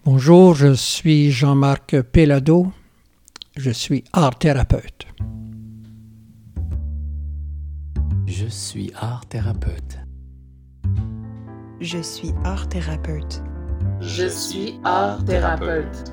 Bonjour, je suis Jean-Marc Péladeau. Je suis art-thérapeute. Je suis art-thérapeute. Je suis art-thérapeute. Je suis art-thérapeute.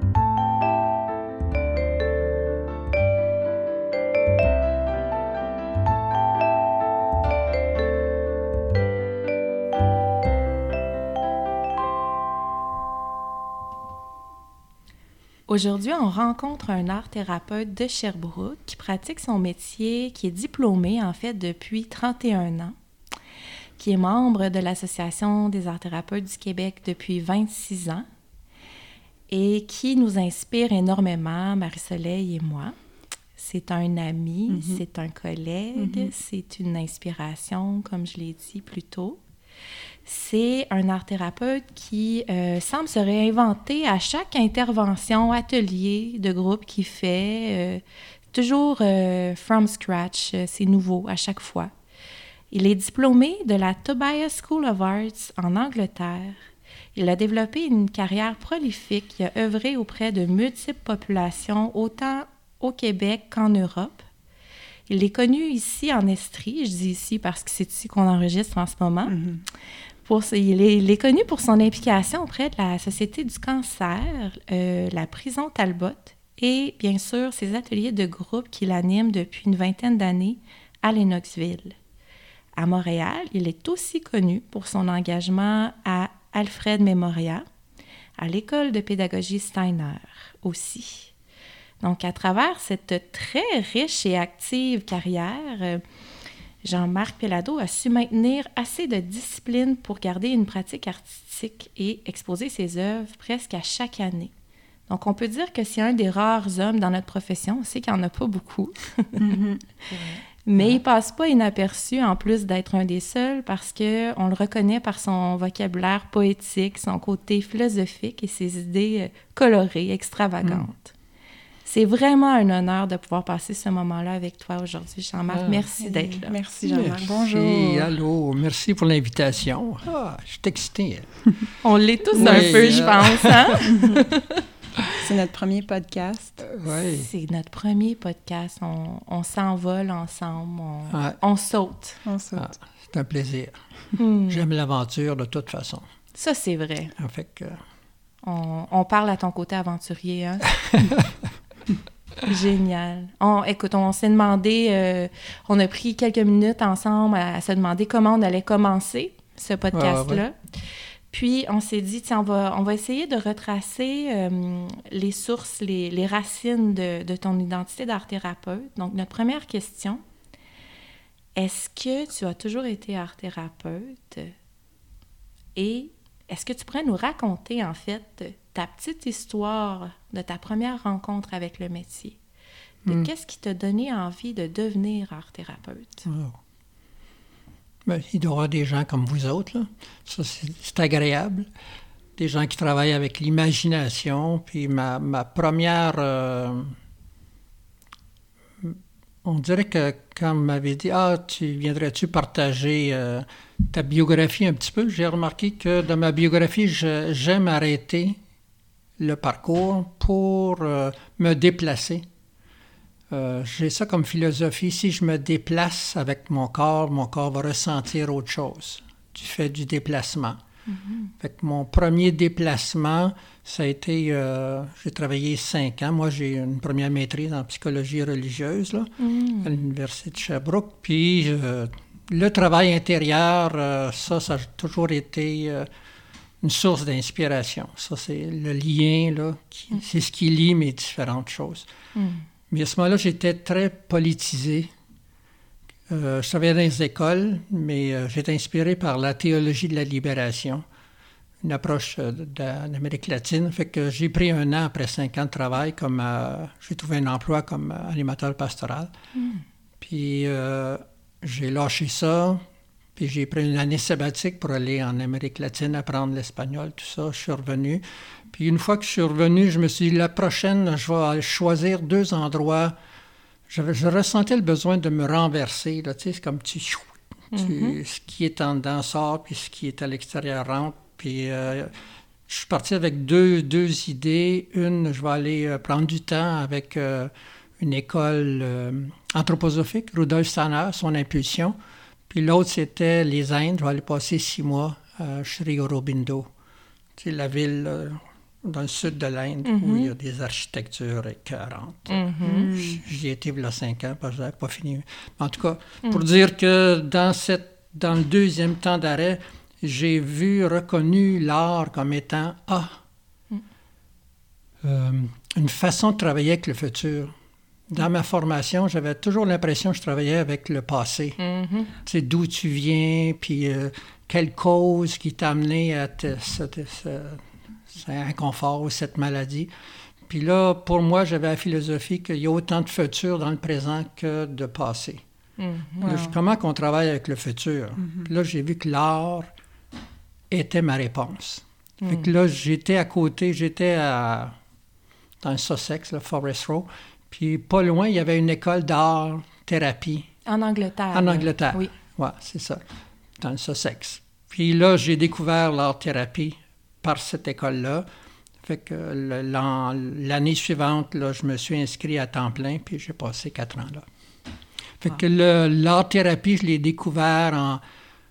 Aujourd'hui, on rencontre un art-thérapeute de Sherbrooke qui pratique son métier, qui est diplômé en fait depuis 31 ans, qui est membre de l'Association des art-thérapeutes du Québec depuis 26 ans et qui nous inspire énormément, Marie-Soleil et moi. C'est un ami, c'est un collègue, c'est une inspiration, comme je l'ai dit plus tôt. C'est un art-thérapeute qui semble se réinventer à chaque intervention, atelier de groupe qu'il fait, toujours from scratch, c'est nouveau à chaque fois. Il est diplômé de la Tobias School of Arts en Angleterre. Il a développé une carrière prolifique, il a œuvré auprès de multiples populations, autant au Québec qu'en Europe. Il est connu ici en Estrie, je dis ici parce que c'est ici qu'on enregistre en ce moment. Il est connu pour son implication auprès de la Société du cancer, la prison Talbot et, bien sûr, ses ateliers de groupe qu'il anime depuis une vingtaine d'années à Lennoxville. À Montréal, il est aussi connu pour son engagement à Alfred Memoria, à l'École de pédagogie Steiner aussi. Donc, à travers cette très riche et active carrière, Jean-Marc Péladeau a su maintenir assez de discipline pour garder une pratique artistique et exposer ses œuvres presque à chaque année. Donc, on peut dire que c'est un des rares hommes dans notre profession. On sait qu'il n'y en a pas beaucoup. Mais il ne passe pas inaperçu, en plus d'être un des seuls, parce qu'on le reconnaît par son vocabulaire poétique, son côté philosophique et ses idées colorées, extravagantes. C'est vraiment un honneur de pouvoir passer ce moment-là avec toi aujourd'hui, Jean-Marc. Merci d'être là. Merci, Jean-Marc. Merci, Bonjour. allô, merci pour l'invitation. Je suis excité. On l'est tous un peu, je pense, hein? C'est notre premier podcast. Oui. C'est notre premier podcast. On s'envole ensemble, on saute. On saute. C'est un plaisir. J'aime l'aventure de toute façon. Ça, c'est vrai. En fait que... On parle à ton côté aventurier, hein? Génial. Écoute, on s'est demandé, on a pris quelques minutes ensemble à se demander comment on allait commencer ce podcast-là. Ouais. Puis, on s'est dit, tiens, on va essayer de retracer les sources, les racines de ton identité d'art-thérapeute. Donc, notre première question, est-ce que tu as toujours été art-thérapeute? Et est-ce que tu pourrais nous raconter, en fait, ta petite histoire de ta première rencontre avec le métier? Qu'est-ce qui t'a donné envie de devenir art-thérapeute? Oh. Ben, il doit y avoir des gens comme vous autres, là. Ça, c'est agréable. Des gens qui travaillent avec l'imagination. Puis ma première... on dirait que quand on m'avait dit « Ah, viendrais-tu partager ta biographie un petit peu? » J'ai remarqué que dans ma biographie, j'aime arrêter le parcours pour me déplacer. J'ai ça comme philosophie. Si je me déplace avec mon corps va ressentir autre chose du fait du déplacement. Fait que mon premier déplacement, ça a été... j'ai travaillé 5 ans. Moi, j'ai une première maîtrise en psychologie religieuse là, à l'Université de Sherbrooke. Puis le travail intérieur, ça a toujours été une source d'inspiration. Ça, c'est le lien, là, c'est ce qui lie mes différentes choses. Mais à ce moment-là, j'étais très politisé. Je travaillais dans les écoles, mais j'étais inspiré par la théologie de la libération, une approche d'Amérique latine. Fait que j'ai pris 1 an après 5 ans de travail, j'ai trouvé un emploi comme animateur pastoral. Puis j'ai lâché ça, puis j'ai pris une année sabbatique pour aller en Amérique latine, apprendre l'espagnol, tout ça. Je suis revenu. Puis une fois que je suis revenu, je me suis dit, la prochaine, je vais choisir 2 endroits. Je ressentais le besoin de me renverser. Là, tu sais, c'est comme ce qui est en dedans sort, puis ce qui est à l'extérieur rentre. Puis je suis parti avec deux idées. Une, je vais aller prendre du temps avec une école anthroposophique, Rudolf Steiner, son impulsion. Puis l'autre, c'était les Indes. Je vais aller passer 6 mois à Sri Aurobindo. C'est la ville dans le sud de l'Inde où il y a des architectures écœurantes. J'y ai été il y a 5 ans parce que je n'avais pas fini. En tout cas, pour dire que dans le deuxième temps d'arrêt, j'ai reconnu l'art comme étant une façon de travailler avec le futur. Dans ma formation, j'avais toujours l'impression que je travaillais avec le passé. Tu sais, d'où tu viens, puis quelle cause qui t'a amené à cet inconfort ou cette maladie. Puis là, pour moi, j'avais la philosophie qu'il y a autant de futur dans le présent que de passé. Là, comment qu'on travaille avec le futur? Puis là, j'ai vu que l'art était ma réponse. Fait que là, j'étais à côté, dans le Sussex, le Forest Row, puis pas loin, il y avait une école d'art-thérapie. En Angleterre. En Angleterre, oui. Ouais, c'est ça, dans le Sussex. Puis là, j'ai découvert l'art-thérapie par cette école-là. Fait que l'année suivante, là, je me suis inscrit à temps plein, puis j'ai passé 4 ans là. Fait que l'art-thérapie, je l'ai découvert en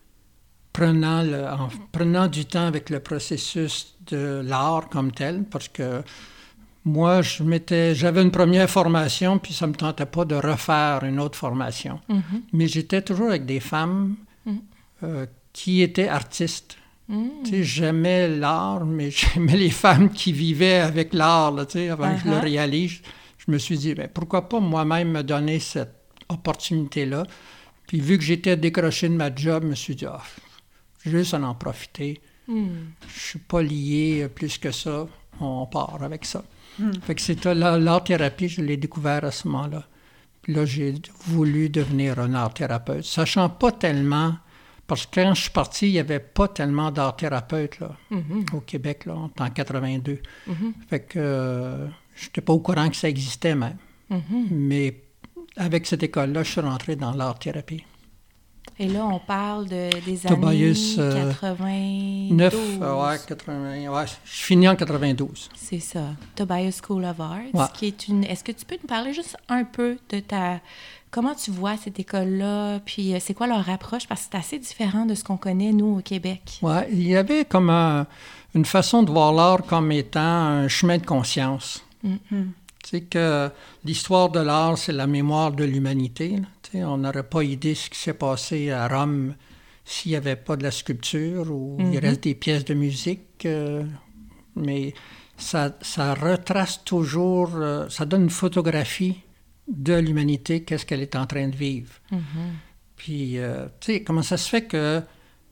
prenant du temps avec le processus de l'art comme tel, parce que moi, j'avais une première formation, puis ça ne me tentait pas de refaire une autre formation. Mais j'étais toujours avec des femmes qui étaient artistes. Tu sais, j'aimais l'art, mais j'aimais les femmes qui vivaient avec l'art, là, tu sais, avant que je le réalise. Je me suis dit, pourquoi pas moi-même me donner cette opportunité-là? Puis vu que j'étais décroché de ma job, je me suis dit, juste en profiter. Je suis pas lié plus que ça. On part avec ça. Fait que c'était l'art-thérapie, je l'ai découvert à ce moment-là. Puis là, j'ai voulu devenir un art-thérapeute, sachant pas tellement, parce que quand je suis parti, il n'y avait pas tellement d'art-thérapeutes là, au Québec, là, en 1982. Fait que je n'étais pas au courant que ça existait même. Mais avec cette école-là, je suis rentré dans l'art-thérapie. Et là, on parle des Tobias, années 92. 80, je finis en 92. C'est ça. Tobias School of Arts, Ouais. qui est Est-ce que tu peux nous parler juste un peu de comment tu vois cette école-là, puis c'est quoi leur approche? Parce que c'est assez différent de ce qu'on connaît, nous, au Québec. Oui, il y avait comme une façon de voir l'art comme étant un chemin de conscience. Tu sais que l'histoire de l'art, c'est la mémoire de l'humanité. Tu sais, on n'aurait pas idée de ce qui s'est passé à Rome s'il n'y avait pas de la sculpture ou il reste des pièces de musique. Mais ça retrace toujours, ça donne une photographie de l'humanité, qu'est-ce qu'elle est en train de vivre. Puis, tu sais, comment ça se fait que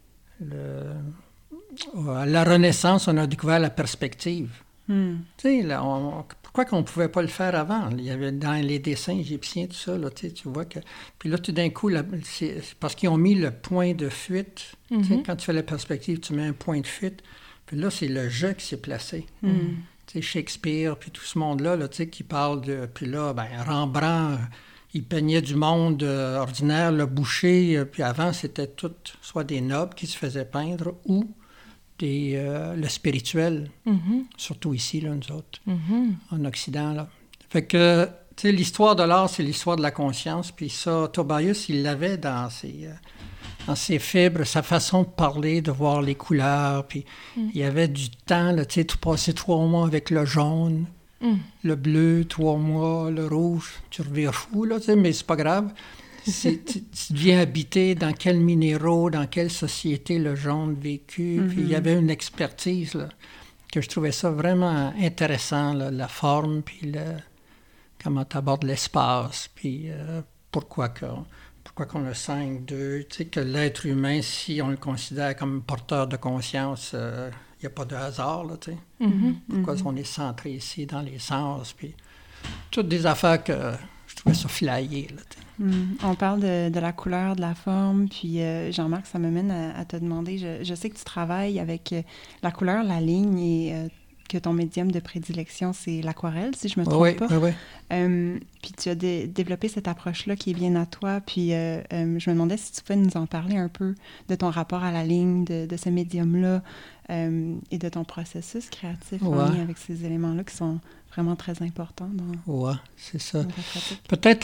à la Renaissance, on a découvert la perspective. Tu sais, pourquoi qu'on ne pouvait pas le faire avant? Il y avait dans les dessins égyptiens, tout ça, là, tu vois que... Puis là, tout d'un coup, c'est parce qu'ils ont mis le point de fuite. Tu sais, quand tu fais la perspective, tu mets un point de fuite. Puis là, c'est le jeu qui s'est placé. Tu sais, Shakespeare, puis tout ce monde-là, là, tu sais, qui parle de... Puis là, Rembrandt, il peignait du monde ordinaire, le boucher, puis avant, c'était tout, soit des nobles qui se faisaient peindre, ou le spirituel, surtout ici, là, nous autres, en Occident. Là. Fait que, tu sais, l'histoire de l'art, c'est l'histoire de la conscience, puis ça, Tobias, il l'avait dans ses fibres, sa façon de parler, de voir les couleurs, puis il y avait du temps, là, tu sais, tu passais 3 mois avec le jaune, le bleu, 3 mois, le rouge, tu reviens fou, là, tu sais, mais c'est pas grave. Tu deviens habité dans quels minéraux, dans quelle société le jaune vécu. Puis il y avait une expertise là, que je trouvais ça vraiment intéressant, là, la forme, puis comment tu abordes l'espace, puis pourquoi qu'on a 5, 2, tu sais, que l'être humain, si on le considère comme porteur de conscience, il n'y a pas de hasard, là, tu sais. Pourquoi on est centré ici dans les sens, puis toutes des affaires que je trouvais ça flyé, là, tu sais. On parle de la couleur, de la forme, puis Jean-Marc, ça m'amène à te demander, je sais que tu travailles avec la couleur, la ligne et que ton médium de prédilection, c'est l'aquarelle, si je me trompe pas. Oui. Puis tu as développé cette approche-là qui est bien à toi. Puis je me demandais si tu pouvais nous en parler un peu de ton rapport à la ligne, de ce médium-là et de ton processus créatif en lien avec ces éléments-là qui sont vraiment très importants dans c'est ça. ta pratique. Peut-être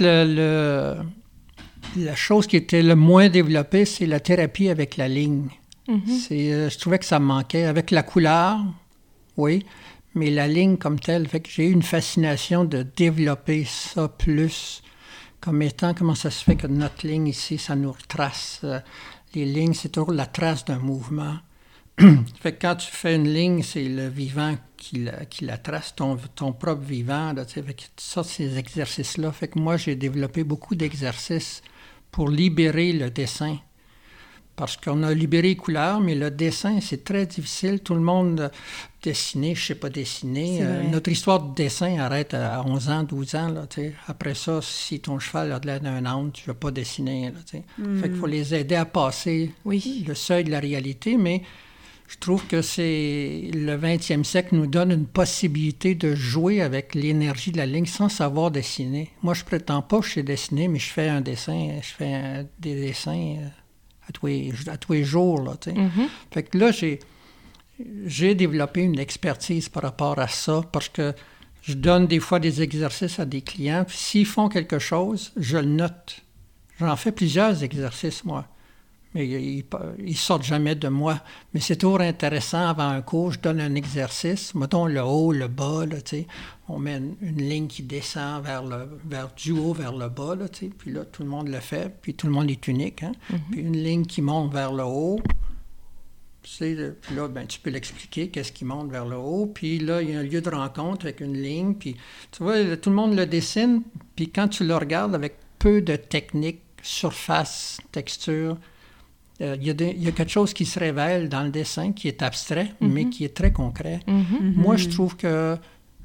la chose qui était le moins développée, c'est la thérapie avec la ligne. Je trouvais que ça me manquait. Avec la couleur, oui, mais la ligne comme telle, fait que j'ai eu une fascination de développer ça plus comme étant comment ça se fait que notre ligne ici, ça nous retrace. Les lignes, c'est toujours la trace d'un mouvement. Fait que quand tu fais une ligne, c'est le vivant qui la trace, ton propre vivant. Là, fait que ça, ces exercices-là. Fait que moi, j'ai développé beaucoup d'exercices pour libérer le dessin. Parce qu'on a libéré les couleurs, mais le dessin, c'est très difficile. Tout le monde dessiner, je ne sais pas dessiner. Notre histoire de dessin arrête à 11 ans, 12 ans. Là, après ça, si ton cheval a de l'air d'un âne, tu ne vas pas dessiner. Là, fait qu'il faut les aider à passer le seuil de la réalité, mais je trouve que le 20e siècle nous donne une possibilité de jouer avec l'énergie de la ligne sans savoir dessiner. Moi, je ne prétends pas que je sais dessiner, mais je fais un dessin, des dessins à tous les jours. Là, Fait que là, j'ai développé une expertise par rapport à ça parce que je donne des fois des exercices à des clients. Puis s'ils font quelque chose, je le note. J'en fais plusieurs exercices, moi. Mais ils sortent jamais de moi. Mais c'est toujours intéressant, avant un cours, je donne un exercice, mettons le haut, le bas, là, on met une ligne qui descend du haut vers le bas, là, puis là, tout le monde le fait, puis tout le monde est unique. Hein? Puis une ligne qui monte vers le haut, puis là, tu peux l'expliquer, qu'est-ce qui monte vers le haut, puis là, il y a un lieu de rencontre avec une ligne, puis tu vois, tout le monde le dessine, puis quand tu le regardes avec peu de technique, surface, texture, il y a quelque chose qui se révèle dans le dessin qui est abstrait, mais qui est très concret. Moi, je trouve que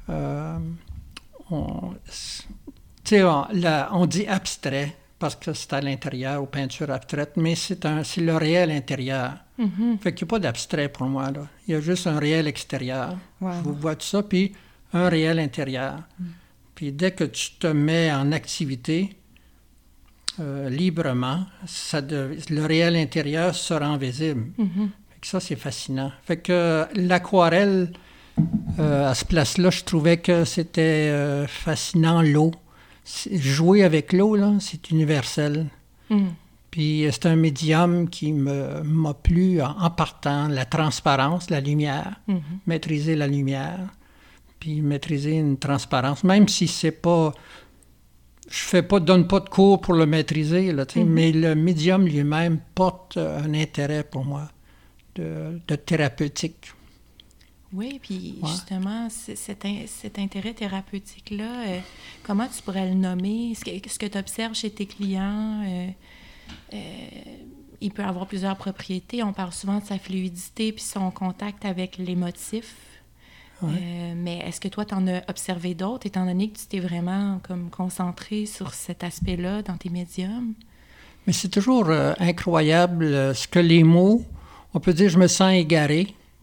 on dit abstrait parce que c'est à l'intérieur, aux peintures abstraites, mais c'est le réel intérieur. Fait qu'il n'y a pas d'abstrait pour moi, là. Il y a juste un réel extérieur. Wow. Je vous vois tout ça, puis un réel intérieur. Puis dès que tu te mets en activité, librement, le réel intérieur se rend visible. Fait que ça, c'est fascinant. Fait que l'aquarelle, à ce place-là, je trouvais que c'était fascinant, l'eau. Jouer avec l'eau, là, c'est universel. Puis c'est un médium qui m'a plu en partant. La transparence, la lumière, maîtriser la lumière, puis maîtriser une transparence, même si c'est pas... Je donne pas de cours pour le maîtriser, là, mais le médium lui-même porte un intérêt pour moi de thérapeutique. Oui, puis justement, cet intérêt thérapeutique-là, comment tu pourrais le nommer? Ce que tu observes chez tes clients, il peut avoir plusieurs propriétés. On parle souvent de sa fluidité puis son contact avec les motifs. Mais est-ce que toi, tu en as observé d'autres, étant donné que tu t'es vraiment comme concentré sur cet aspect-là dans tes médiums? Mais c'est toujours incroyable ce que les mots... On peut dire « je me sens égaré ».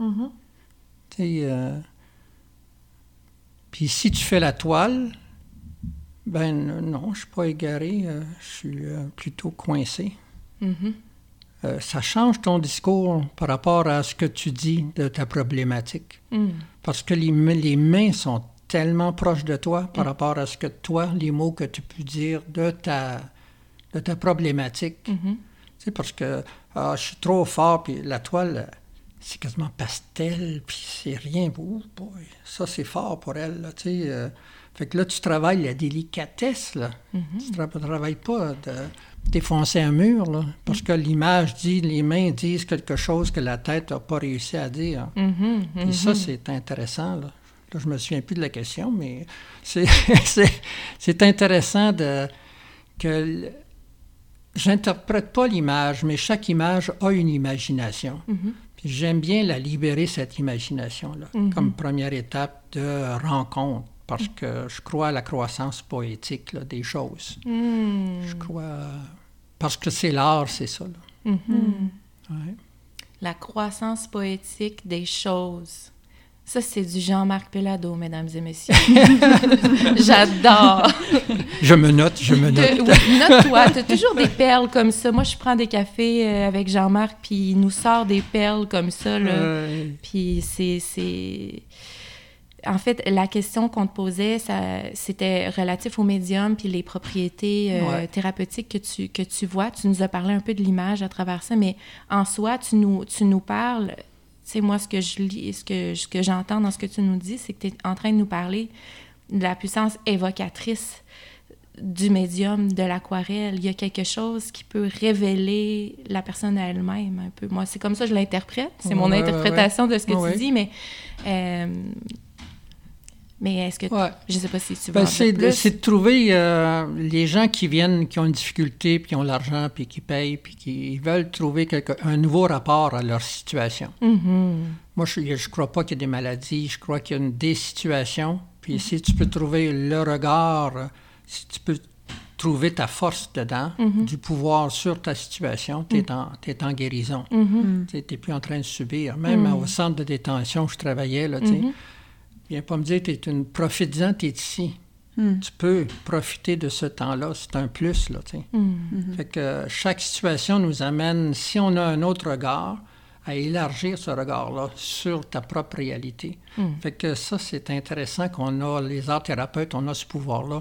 Puis si tu fais la toile, non, je ne suis pas égaré, je suis plutôt coincé. Ça change ton discours par rapport à ce que tu dis de ta problématique. Parce que les mains sont tellement proches de toi par rapport à ce que toi, les mots que tu peux dire de ta problématique. Parce que je suis trop fort, puis la toile, c'est quasiment pastel, puis c'est rien. Ça, c'est fort pour elle. Là, fait que là, tu travailles la délicatesse. Là. Tu ne travailles pas de défoncer un mur, là, parce que l'image dit, les mains disent quelque chose que la tête n'a pas réussi à dire. Et ça, c'est intéressant. Là, je me souviens plus de la question, mais c'est intéressant que j'interprète pas l'image, mais chaque image a une imagination. Puis j'aime bien la libérer, cette imagination-là, comme première étape de rencontre. Parce que je crois à la croissance poétique là, des choses. Je crois... Parce que c'est l'art, c'est ça. Là. La croissance poétique des choses. Ça, c'est du Jean-Marc Pellado, mesdames et messieurs. J'adore! Je me note. Oui, note-toi. Tu as toujours des perles comme ça. Moi, je prends des cafés avec Jean-Marc, puis il nous sort des perles comme ça, là. Puis c'est... En fait, la question qu'on te posait, c'était relatif au médium puis les propriétés thérapeutiques que tu vois. Tu nous as parlé un peu de l'image à travers ça, mais en soi, tu nous parles... Tu sais, moi, ce que je lis, ce que j'entends dans ce que tu nous dis, c'est que tu es en train de nous parler de la puissance évocatrice du médium, de l'aquarelle. Il y a quelque chose qui peut révéler la personne à elle-même un peu. Moi, c'est comme ça que je l'interprète. C'est mon interprétation de ce que tu dis, mais est-ce que... Je ne sais pas si tu veux en dire plus. C'est de trouver les gens qui viennent, qui ont une difficulté, puis qui ont l'argent, puis qui payent, puis qui veulent trouver un nouveau rapport à leur situation. Moi, je ne crois pas qu'il y a des maladies. Je crois qu'il y a des situations. Puis si tu peux trouver le regard, si tu peux trouver ta force dedans, du pouvoir sur ta situation, tu es en guérison. Tu n'es plus en train de subir. Même au centre de détention où je travaillais, là, tu sais, viens pas me dire que tu es profites-en, tu es ici. Tu peux profiter de ce temps-là, c'est un plus, là, tu sais. Fait que chaque situation nous amène, si on a un autre regard, à élargir ce regard-là sur ta propre réalité. Fait que ça, c'est intéressant qu'on a, les arts thérapeutes, on a ce pouvoir-là,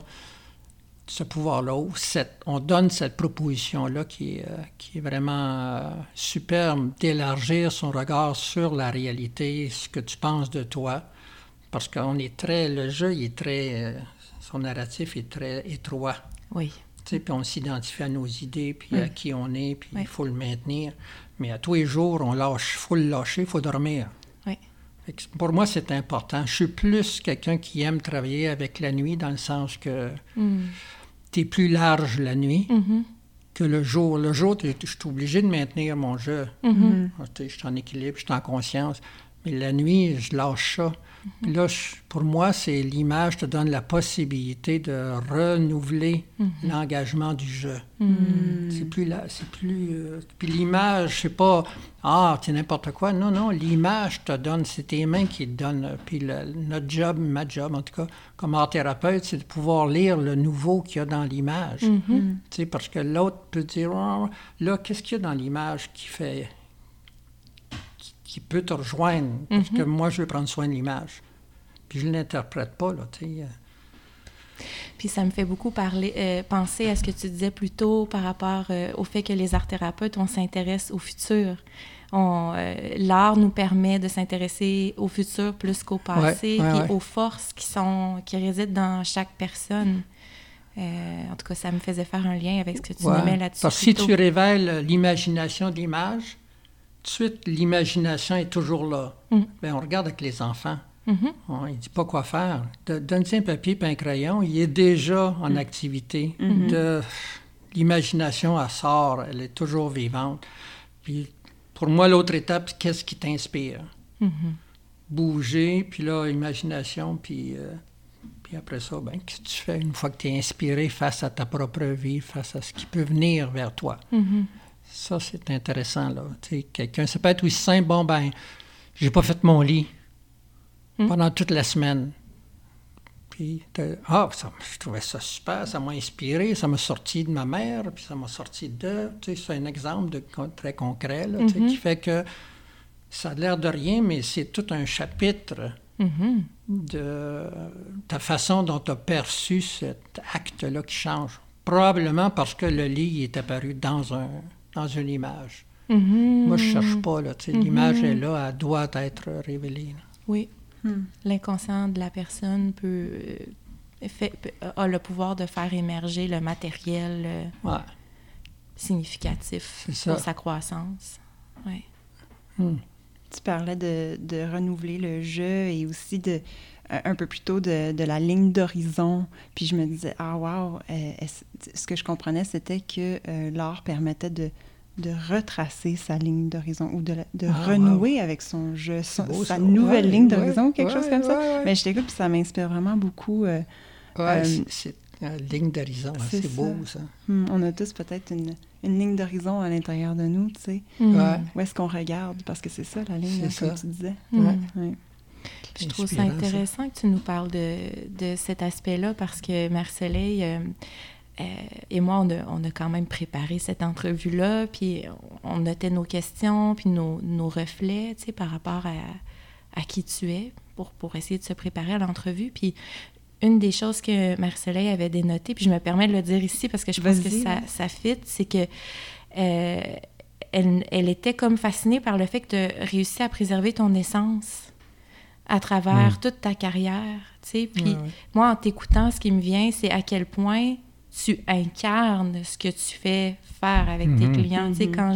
on donne cette proposition-là qui est vraiment superbe, d'élargir son regard sur la réalité, ce que tu penses de toi. Parce qu'on est le jeu, il est très, son narratif est très étroit. Oui. Tu sais, puis on s'identifie à nos idées, puis à qui on est, puis il faut le maintenir. Mais à tous les jours, il faut le lâcher, il faut dormir. Oui. Pour moi, c'est important. Je suis plus quelqu'un qui aime travailler avec la nuit, dans le sens que tu es plus large la nuit que le jour. Le jour, je suis obligé de maintenir mon jeu. Je suis en équilibre, je suis en conscience. Mais la nuit, je lâche ça. Puis là, pour moi, c'est l'image te donne la possibilité de renouveler l'engagement du jeu. C'est plus là, puis l'image, c'est pas c'est n'importe quoi. Non, l'image te donne, c'est tes mains qui te donnent. Puis notre job, ma job en tout cas, comme art thérapeute, c'est de pouvoir lire le nouveau qu'il y a dans l'image. Tu sais, parce que l'autre peut dire là, qu'est-ce qu'il y a dans l'image qui peut te rejoindre, parce que moi, je veux prendre soin de l'image. Puis je ne l'interprète pas, là, tu sais. Puis ça me fait beaucoup penser à ce que tu disais plus tôt par rapport au fait que les arts-thérapeutes, on s'intéresse au futur. L'art nous permet de s'intéresser au futur plus qu'au passé, puis aux forces qui résident dans chaque personne. En tout cas, ça me faisait faire un lien avec ce que tu nommais là-dessus. Parce que si tu révèles l'imagination de l'image, tout de suite, l'imagination est toujours là. Bien, on regarde avec les enfants. Il ne dit pas quoi faire. Donne-lui un papier et un crayon, il est déjà en activité. L'imagination, elle sort, elle est toujours vivante. Puis, pour moi, l'autre étape, c'est qu'est-ce qui t'inspire? Bouger, puis là, imagination, puis après ça, ben, qu'est-ce que tu fais une fois que tu es inspiré face à ta propre vie, face à ce qui peut venir vers toi? Ça, c'est intéressant, là. Tu sais, quelqu'un, ça peut être aussi simple, j'ai pas fait mon lit pendant toute la semaine. Puis, je trouvais ça super, ça m'a inspiré, ça m'a sorti de ma mère, puis ça m'a sorti de... Tu sais, c'est un exemple très concret, là, tu sais, qui fait que ça a l'air de rien, mais c'est tout un chapitre de ta façon dont tu as perçu cet acte-là qui change. Probablement parce que le lit est apparu dans une image. Moi, je ne cherche pas, là, tu sais, l'image est là, elle doit être révélée. Là. Oui. L'inconscient de la personne a le pouvoir de faire émerger le matériel significatif pour sa croissance. Oui. Tu parlais de renouveler le jeu et aussi un peu plus tôt de la ligne d'horizon. Puis je me disais, ce que je comprenais, c'était que l'art permettait de retracer sa ligne d'horizon ou de renouer avec son jeu, sa nouvelle ligne d'horizon, quelque chose comme ça. Mais je t'écoute, puis ça m'inspire vraiment beaucoup. C'est une ligne d'horizon, c'est beau, ça. On a tous peut-être une ligne d'horizon à l'intérieur de nous, tu sais. Où est-ce qu'on regarde? Parce que c'est ça, la ligne, comme tu disais. Je trouve ça intéressant que tu nous parles de cet aspect-là parce que Marie-Soleil et moi, on a quand même préparé cette entrevue-là, puis on notait nos questions, puis nos reflets, tu sais, par rapport à qui tu es pour essayer de se préparer à l'entrevue. Puis une des choses que Marie-Soleil avait dénotées, puis je me permets de le dire ici parce que je pense que ça fit, c'est que elle était comme fascinée par le fait que tu as réussi à préserver ton essence à travers toute ta carrière, tu sais. Puis moi, en t'écoutant, ce qui me vient, c'est à quel point tu incarnes ce que tu fais faire avec tes clients. Tu sais, quand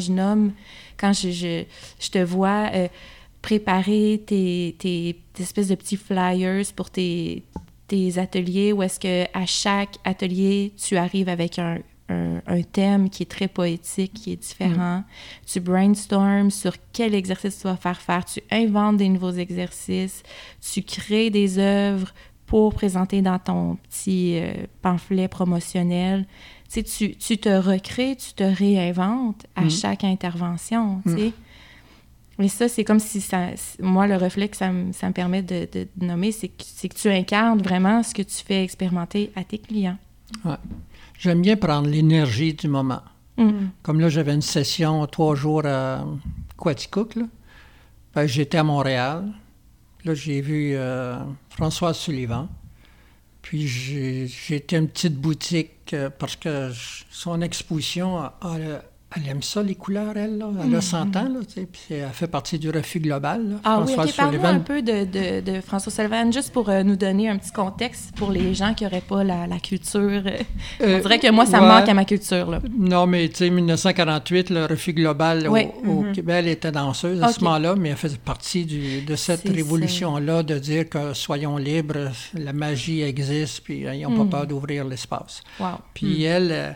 je te vois préparer tes espèces de petits flyers pour tes ateliers, où est-ce qu'à chaque atelier, tu arrives avec un thème qui est très poétique, qui est différent. Tu brainstormes sur quel exercice tu vas faire. Tu inventes des nouveaux exercices. Tu crées des œuvres pour présenter dans ton petit pamphlet promotionnel. Tu sais, tu te recrées, tu te réinventes à chaque intervention, tu sais. Mais ça, c'est comme si moi, le reflet que ça me permet de nommer, c'est que tu incarnes vraiment ce que tu fais expérimenter à tes clients. Ouais. J'aime bien prendre l'énergie du moment. Comme là, j'avais une session 3 jours à Quaticook, là. Ben, j'étais à Montréal. Là, j'ai vu Françoise Sullivan. Puis j'ai été à une petite boutique parce que son exposition, elle aime ça, les couleurs, elle. Là. Elle a 100 ans, là, tu sais, puis elle fait partie du Refus global. Là, Françoise oui, OK, parle-nous un peu de François Sullivan, juste pour nous donner un petit contexte pour les gens qui n'auraient pas la culture. On dirait que moi, ça me manque à ma culture. Là. Non, mais tu sais, 1948, le Refus global au Québec, elle était danseuse à ce moment-là, mais elle faisait partie de cette révolution-là de dire que soyons libres, la magie existe, puis ils n'ont pas peur d'ouvrir l'espace. Wow. Puis elle...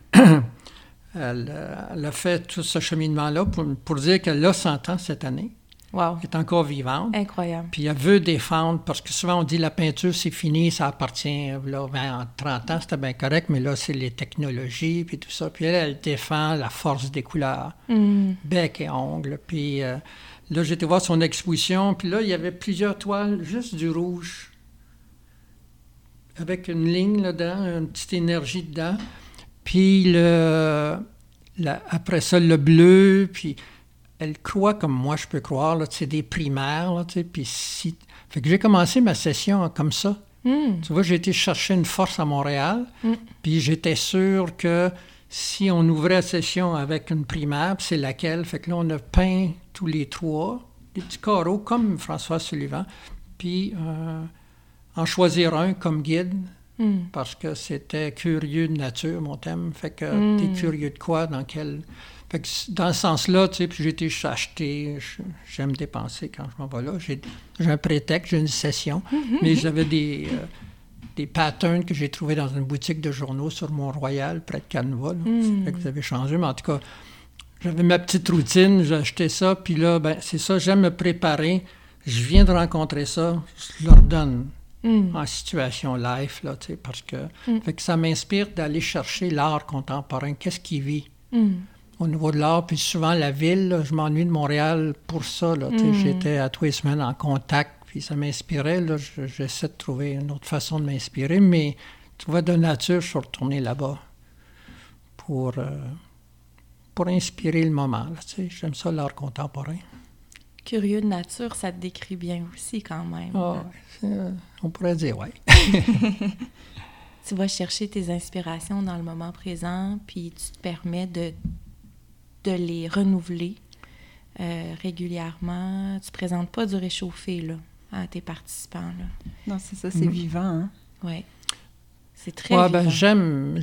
Elle a fait tout ce cheminement-là pour dire qu'elle a 100 ans cette année. Wow. Elle est encore vivante. Incroyable. Puis elle veut défendre, parce que souvent on dit la peinture c'est fini, ça appartient, là, 20, 30 ans c'était bien correct, mais là c'est les technologies, puis tout ça. Puis elle défend la force des couleurs, bec et ongles. Puis là j'ai été voir son exposition, puis là il y avait plusieurs toiles, juste du rouge, avec une ligne là-dedans, une petite énergie dedans. Puis après ça, le bleu, puis elle croit comme moi, je peux croire, là, c'est des primaires, là, tu sais, puis Fait que j'ai commencé ma session comme ça. Tu vois, j'ai été chercher une force à Montréal, puis j'étais sûr que si on ouvrait la session avec une primaire, puis c'est laquelle, fait que là, on a peint tous les 3, des petits carreaux, comme François Sullivan, puis en choisir un comme guide, parce que c'était curieux de nature, mon thème. Fait que t'es curieux de quoi, dans quel... Fait que dans ce sens-là, tu sais, puis j'ai été acheter, j'aime dépenser quand je m'en vais là. J'ai un prétexte, j'ai une session, mais j'avais des patterns que j'ai trouvés dans une boutique de journaux sur Mont-Royal, près de Caneva. Fait que vous avez changé, mais en tout cas, j'avais ma petite routine, j'ai acheté ça, puis là, ben c'est ça, j'aime me préparer. Je viens de rencontrer ça, je leur donne en situation live, là, tu sais, parce que... Fait que ça m'inspire d'aller chercher l'art contemporain. Qu'est-ce qui vit au niveau de l'art? Puis souvent, la ville, là, je m'ennuie de Montréal pour ça, là, tu sais, j'étais à tous les semaines en contact, puis ça m'inspirait, là, j'essaie de trouver une autre façon de m'inspirer, mais tu vois, de nature, je suis retourné là-bas pour inspirer le moment, là, tu sais, j'aime ça, l'art contemporain. Curieux de nature, ça te décrit bien aussi, quand même. Ah, on pourrait dire, oui. Tu vas chercher tes inspirations dans le moment présent, puis tu te permets de les renouveler régulièrement. Tu ne présentes pas du réchauffé, là, à tes participants, là. Non, c'est ça, c'est vivant, hein? Oui. C'est très vivant. Ben, j'aime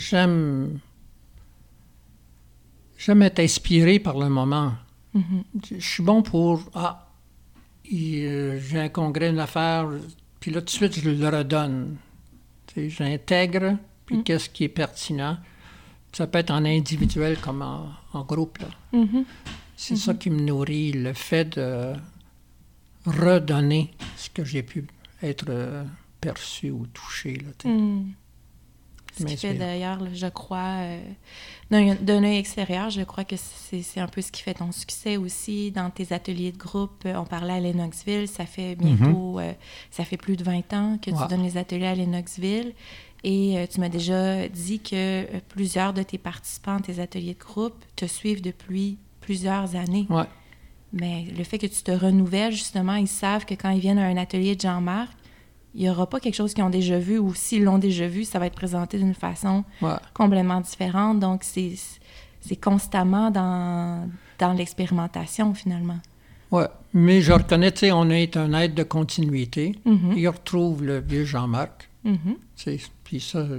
être inspiré par le moment. Je suis bon pour... j'ai un congrès, une affaire, puis là, tout de suite, je le redonne. Tu sais, j'intègre, puis qu'est-ce qui est pertinent. Ça peut être en individuel comme en groupe, là. C'est ça qui me nourrit, le fait de redonner ce que j'ai pu être perçu ou touché, là, tu sais. Ce qui fait d'ailleurs, là, je crois, d'un œil extérieur, je crois que c'est un peu ce qui fait ton succès aussi. Dans tes ateliers de groupe, on parlait à Lennoxville, ça fait bientôt, ça fait plus de 20 ans que tu donnes les ateliers à Lennoxville. Et tu m'as déjà dit que plusieurs de tes participants à tes ateliers de groupe te suivent depuis plusieurs années. Ouais. Mais le fait que tu te renouvelles, justement, ils savent que quand ils viennent à un atelier de Jean-Marc, il n'y aura pas quelque chose qu'ils ont déjà vu, ou s'ils l'ont déjà vu, ça va être présenté d'une façon complètement différente. Donc, c'est constamment dans l'expérimentation, finalement. Oui, mais je reconnais, tu sais, on est un être de continuité. Ils retrouvent le vieux Jean-Marc. Puis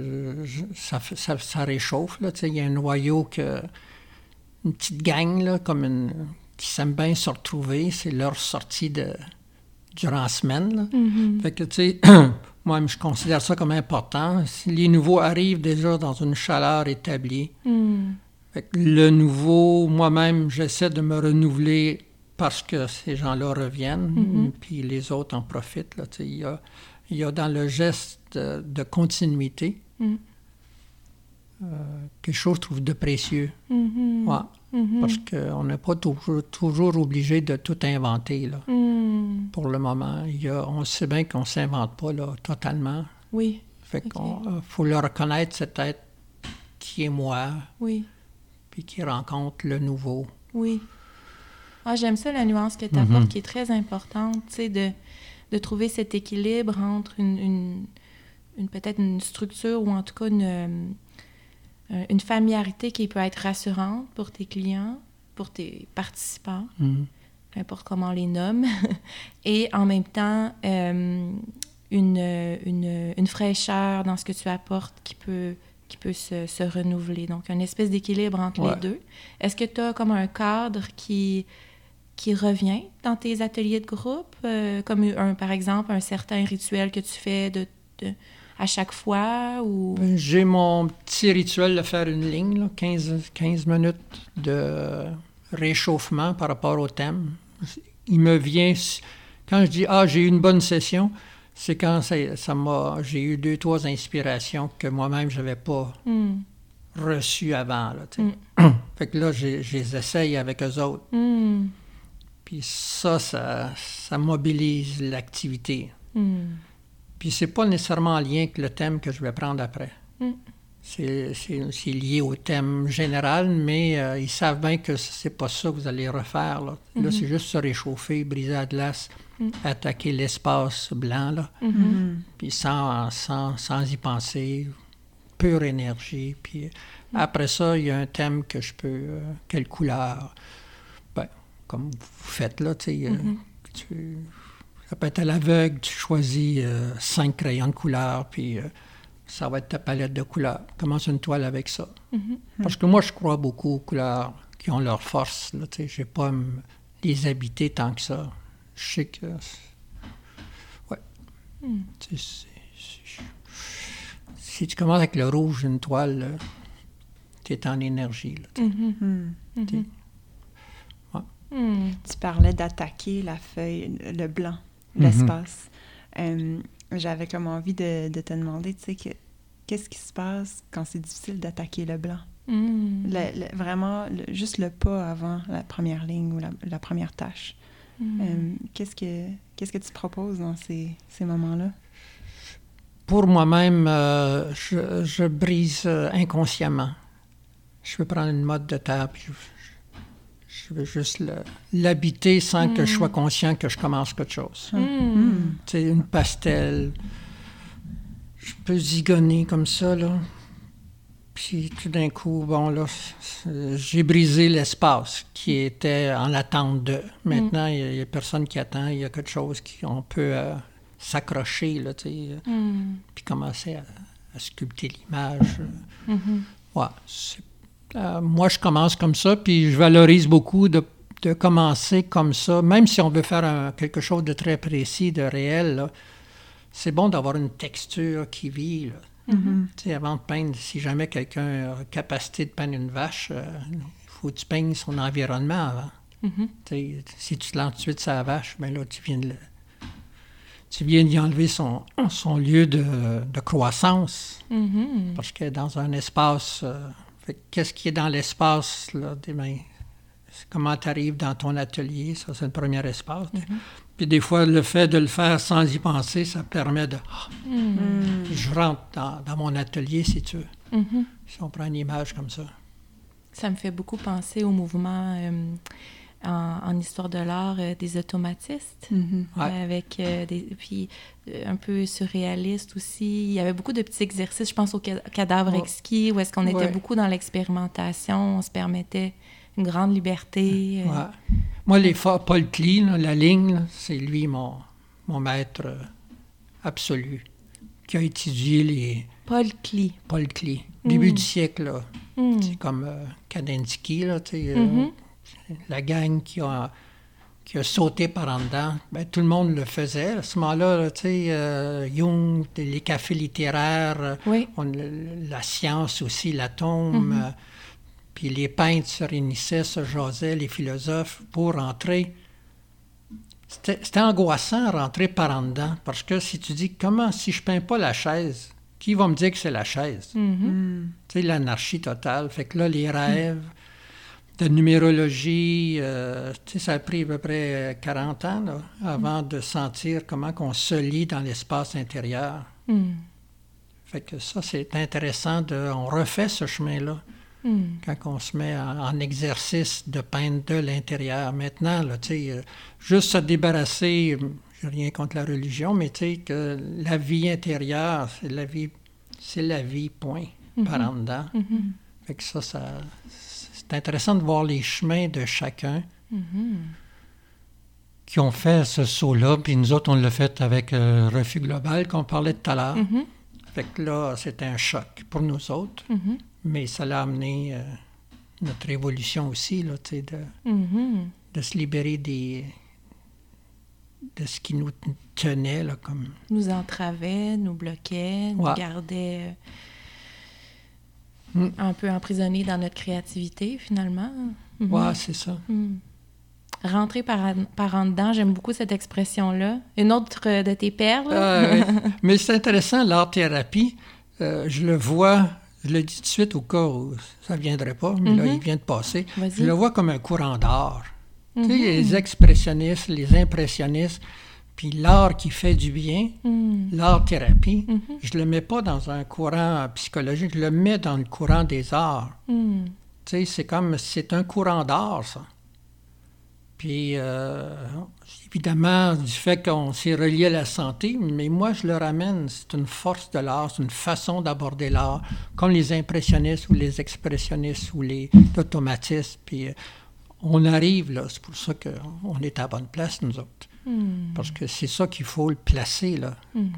ça réchauffe, là. Tu sais, il y a un noyau, une petite gang, là, qui s'aime bien se retrouver. C'est leur sortie durant la semaine, là. Fait que, tu sais, moi, je considère ça comme important. Les nouveaux arrivent déjà dans une chaleur établie. Fait que le nouveau, moi-même, j'essaie de me renouveler parce que ces gens-là reviennent, puis les autres en profitent, là. Tu sais, il y a dans le geste de continuité quelque chose, je trouve, de précieux. Parce qu'on n'est pas toujours obligé de tout inventer, là. Pour le moment, on sait bien qu'on ne s'invente pas, là, totalement. Oui. Fait qu'il faut le reconnaître, cet être qui est moi, puis qui rencontre le nouveau. Oui. Ah, j'aime ça, la nuance que tu apportes, qui est très importante, tu sais, de trouver cet équilibre entre peut-être une structure ou en tout cas une familiarité qui peut être rassurante pour tes clients, pour tes participants, peu importe comment on les nomme, et en même temps, une fraîcheur dans ce que tu apportes qui peut se renouveler. Donc, une espèce d'équilibre entre les deux. Est-ce que tu as comme un cadre qui revient dans tes ateliers de groupe, comme par exemple un certain rituel que tu fais à chaque fois? Ou... J'ai mon petit rituel de faire une ligne, là, 15 minutes de réchauffement par rapport au thème. Il me vient, quand je dis « Ah, j'ai eu une bonne session », c'est quand j'ai eu 2-3 inspirations que moi-même, je n'avais pas reçues avant. Là, fait que là, je les essaye avec eux autres. Puis ça mobilise l'activité. Puis c'est pas nécessairement en lien avec le thème que je vais prendre après. C'est lié au thème général, mais ils savent bien que c'est pas ça que vous allez refaire. Là, là c'est juste se réchauffer, briser la glace, attaquer l'espace blanc, là. Puis sans y penser, pure énergie. Puis après ça, il y a un thème que je peux... quelle couleur? Ben, comme vous faites là, tu sais, ça peut être à l'aveugle, tu choisis 5 crayons de couleur, puis ça va être ta palette de couleurs. Commence une toile avec ça. Parce que moi, je crois beaucoup aux couleurs qui ont leur force. Là, tu sais, je n'ai pas à les habiter tant que ça. Je sais que... Ouais. Tu sais, si tu commences avec le rouge, une toile, tu es en énergie. Là, Tu parlais d'attaquer la feuille, le blanc, l'espace. J'avais comme envie de te demander, tu sais, qu'est-ce qui se passe quand c'est difficile d'attaquer le blanc? Vraiment, juste le pas avant la première ligne ou la première tâche. Qu'est-ce que tu proposes dans ces moments-là? Pour moi-même, je brise inconsciemment. Je veux prendre une motte de terre, puis je veux juste l'habiter sans que je sois conscient que je commence quelque chose. Tu sais, une pastel, je peux zigonner comme ça, là. Puis tout d'un coup, bon, là, j'ai brisé l'espace qui était en attente de. Maintenant, il n'y a personne qui attend, il y a quelque chose qu'on peut s'accrocher, là, tu sais, puis commencer à sculpter l'image. Ouais, moi, je commence comme ça, puis je valorise beaucoup de commencer comme ça. Même si on veut faire quelque chose de très précis, de réel, là, c'est bon d'avoir une texture qui vit. Tu sais, avant de peindre, si jamais quelqu'un a la capacité de peindre une vache, il faut que tu peignes son environnement avant. Tu sais, si tu te lances tout de suite sur la vache, bien là, tu tu viens d'y enlever son lieu de croissance. Mhm. Parce que dans un espace... qu'est-ce qui est dans l'espace, là, comment tu arrives dans ton atelier, ça, c'est le premier espace. Puis des fois, le fait de le faire sans y penser, ça permet de... Je rentre dans mon atelier, si tu veux. Mhm. Si on prend une image comme ça. Ça me fait beaucoup penser au mouvement en histoire de l'art des automatistes, avec puis un peu surréaliste aussi. Il y avait beaucoup de petits exercices, je pense au cadavre exquis, où est-ce qu'on était beaucoup dans l'expérimentation, on se permettait une grande liberté. Moi, Paul Klee, là, la ligne, là, c'est lui mon maître absolu, qui a étudié les... Paul Klee. Paul Klee, début du siècle, là. C'est comme Kandinsky, là, tu sais, la gang qui a sauté par en dedans. Ben, tout le monde le faisait. À ce moment-là, là, tu sais, Jung, les cafés littéraires, la science aussi, l'atome, puis les peintres se réunissaient, se jasaient, les philosophes, pour rentrer. C'était angoissant, rentrer par en dedans, parce que si tu dis, comment, si je peins pas la chaise, qui va me dire que c'est la chaise? Tu sais, l'anarchie totale. Fait que là, les rêves de numérologie, tu sais, ça a pris à peu près 40 ans, là, avant de sentir comment on se lie dans l'espace intérieur. Fait que ça, c'est intéressant. On refait ce chemin-là quand on se met en exercice de peindre de l'intérieur. Maintenant, là, tu sais, juste se débarrasser, j'ai rien contre la religion, mais tu sais, que la vie intérieure, c'est la vie, point, par en dedans. Fait que ça, c'est intéressant de voir les chemins de chacun qui ont fait ce saut-là, puis nous autres, on l'a fait avec Refus Global, qu'on parlait tout à l'heure. Fait que là, c'était un choc pour nous autres, mais ça l'a amené notre évolution aussi, là, tu sais, de se libérer de ce qui nous tenait, là, comme... Nous entravait, nous bloquait, nous gardait un peu emprisonnés dans notre créativité, finalement. Ouais, c'est ça. Rentrer par en dedans, j'aime beaucoup cette expression-là. Une autre de tes perles. Oui. Mais c'est intéressant, l'art-thérapie, je le vois, je le dis tout de suite au cas où ça ne viendrait pas, mais là, il vient de passer. Vas-y. Je le vois comme un courant d'art. Tu sais, les expressionnistes, les impressionnistes, puis l'art qui fait du bien, l'art-thérapie, je le mets pas dans un courant psychologique, je le mets dans le courant des arts. Tu sais, c'est un courant d'art, ça. Puis, évidemment, du fait qu'on s'est relié à la santé, mais moi, je le ramène, c'est une force de l'art, c'est une façon d'aborder l'art, comme les impressionnistes ou les expressionnistes ou les automatistes, puis... on arrive, là, c'est pour ça qu'on est à la bonne place, nous autres. Parce que c'est ça qu'il faut le placer, là.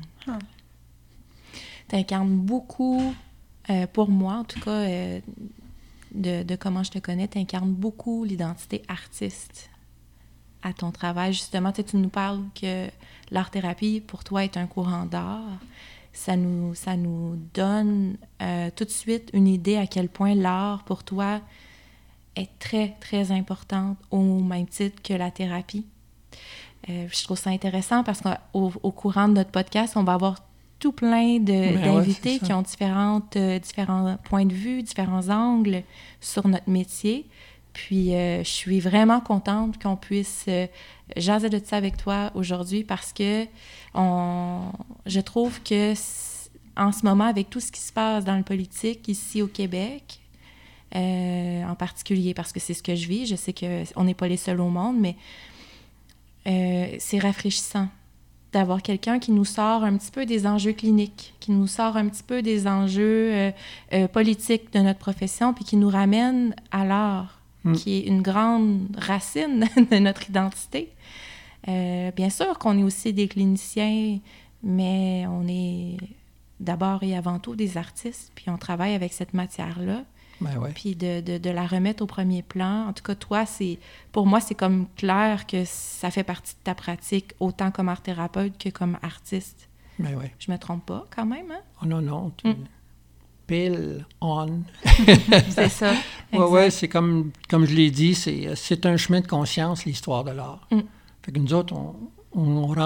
Tu incarnes beaucoup, pour moi en tout cas, de comment je te connais, tu incarnes beaucoup l'identité artiste à ton travail. Justement, tu nous parles que l'art-thérapie, pour toi, est un courant d'art. Ça nous donne tout de suite une idée à quel point l'art, pour toi, est très, très importante au même titre que la thérapie. Je trouve ça intéressant parce qu'au courant de notre podcast, on va avoir tout plein d'invités qui ont différents points de vue, différents angles sur notre métier. Puis, je suis vraiment contente qu'on puisse jaser de ça avec toi aujourd'hui parce que je trouve que en ce moment, avec tout ce qui se passe dans le politique ici au Québec, en particulier parce que c'est ce que je vis. Je sais qu'on n'est pas les seuls au monde, mais c'est rafraîchissant d'avoir quelqu'un qui nous sort un petit peu des enjeux cliniques, qui nous sort un petit peu des enjeux politiques de notre profession, puis qui nous ramène à l'art, qui est une grande racine de notre identité. Bien sûr qu'on est aussi des cliniciens, mais on est d'abord et avant tout des artistes, puis on travaille avec cette matière-là. Ben ouais. Puis de la remettre au premier plan. En tout cas, toi, pour moi, c'est comme clair que ça fait partie de ta pratique, autant comme art-thérapeute que comme artiste. Ben ouais. Je me trompe pas, quand même, hein? Oh non, pile on. C'est ça. Oui, c'est comme je l'ai dit, c'est un chemin de conscience, l'histoire de l'art. Fait que nous autres, on rentre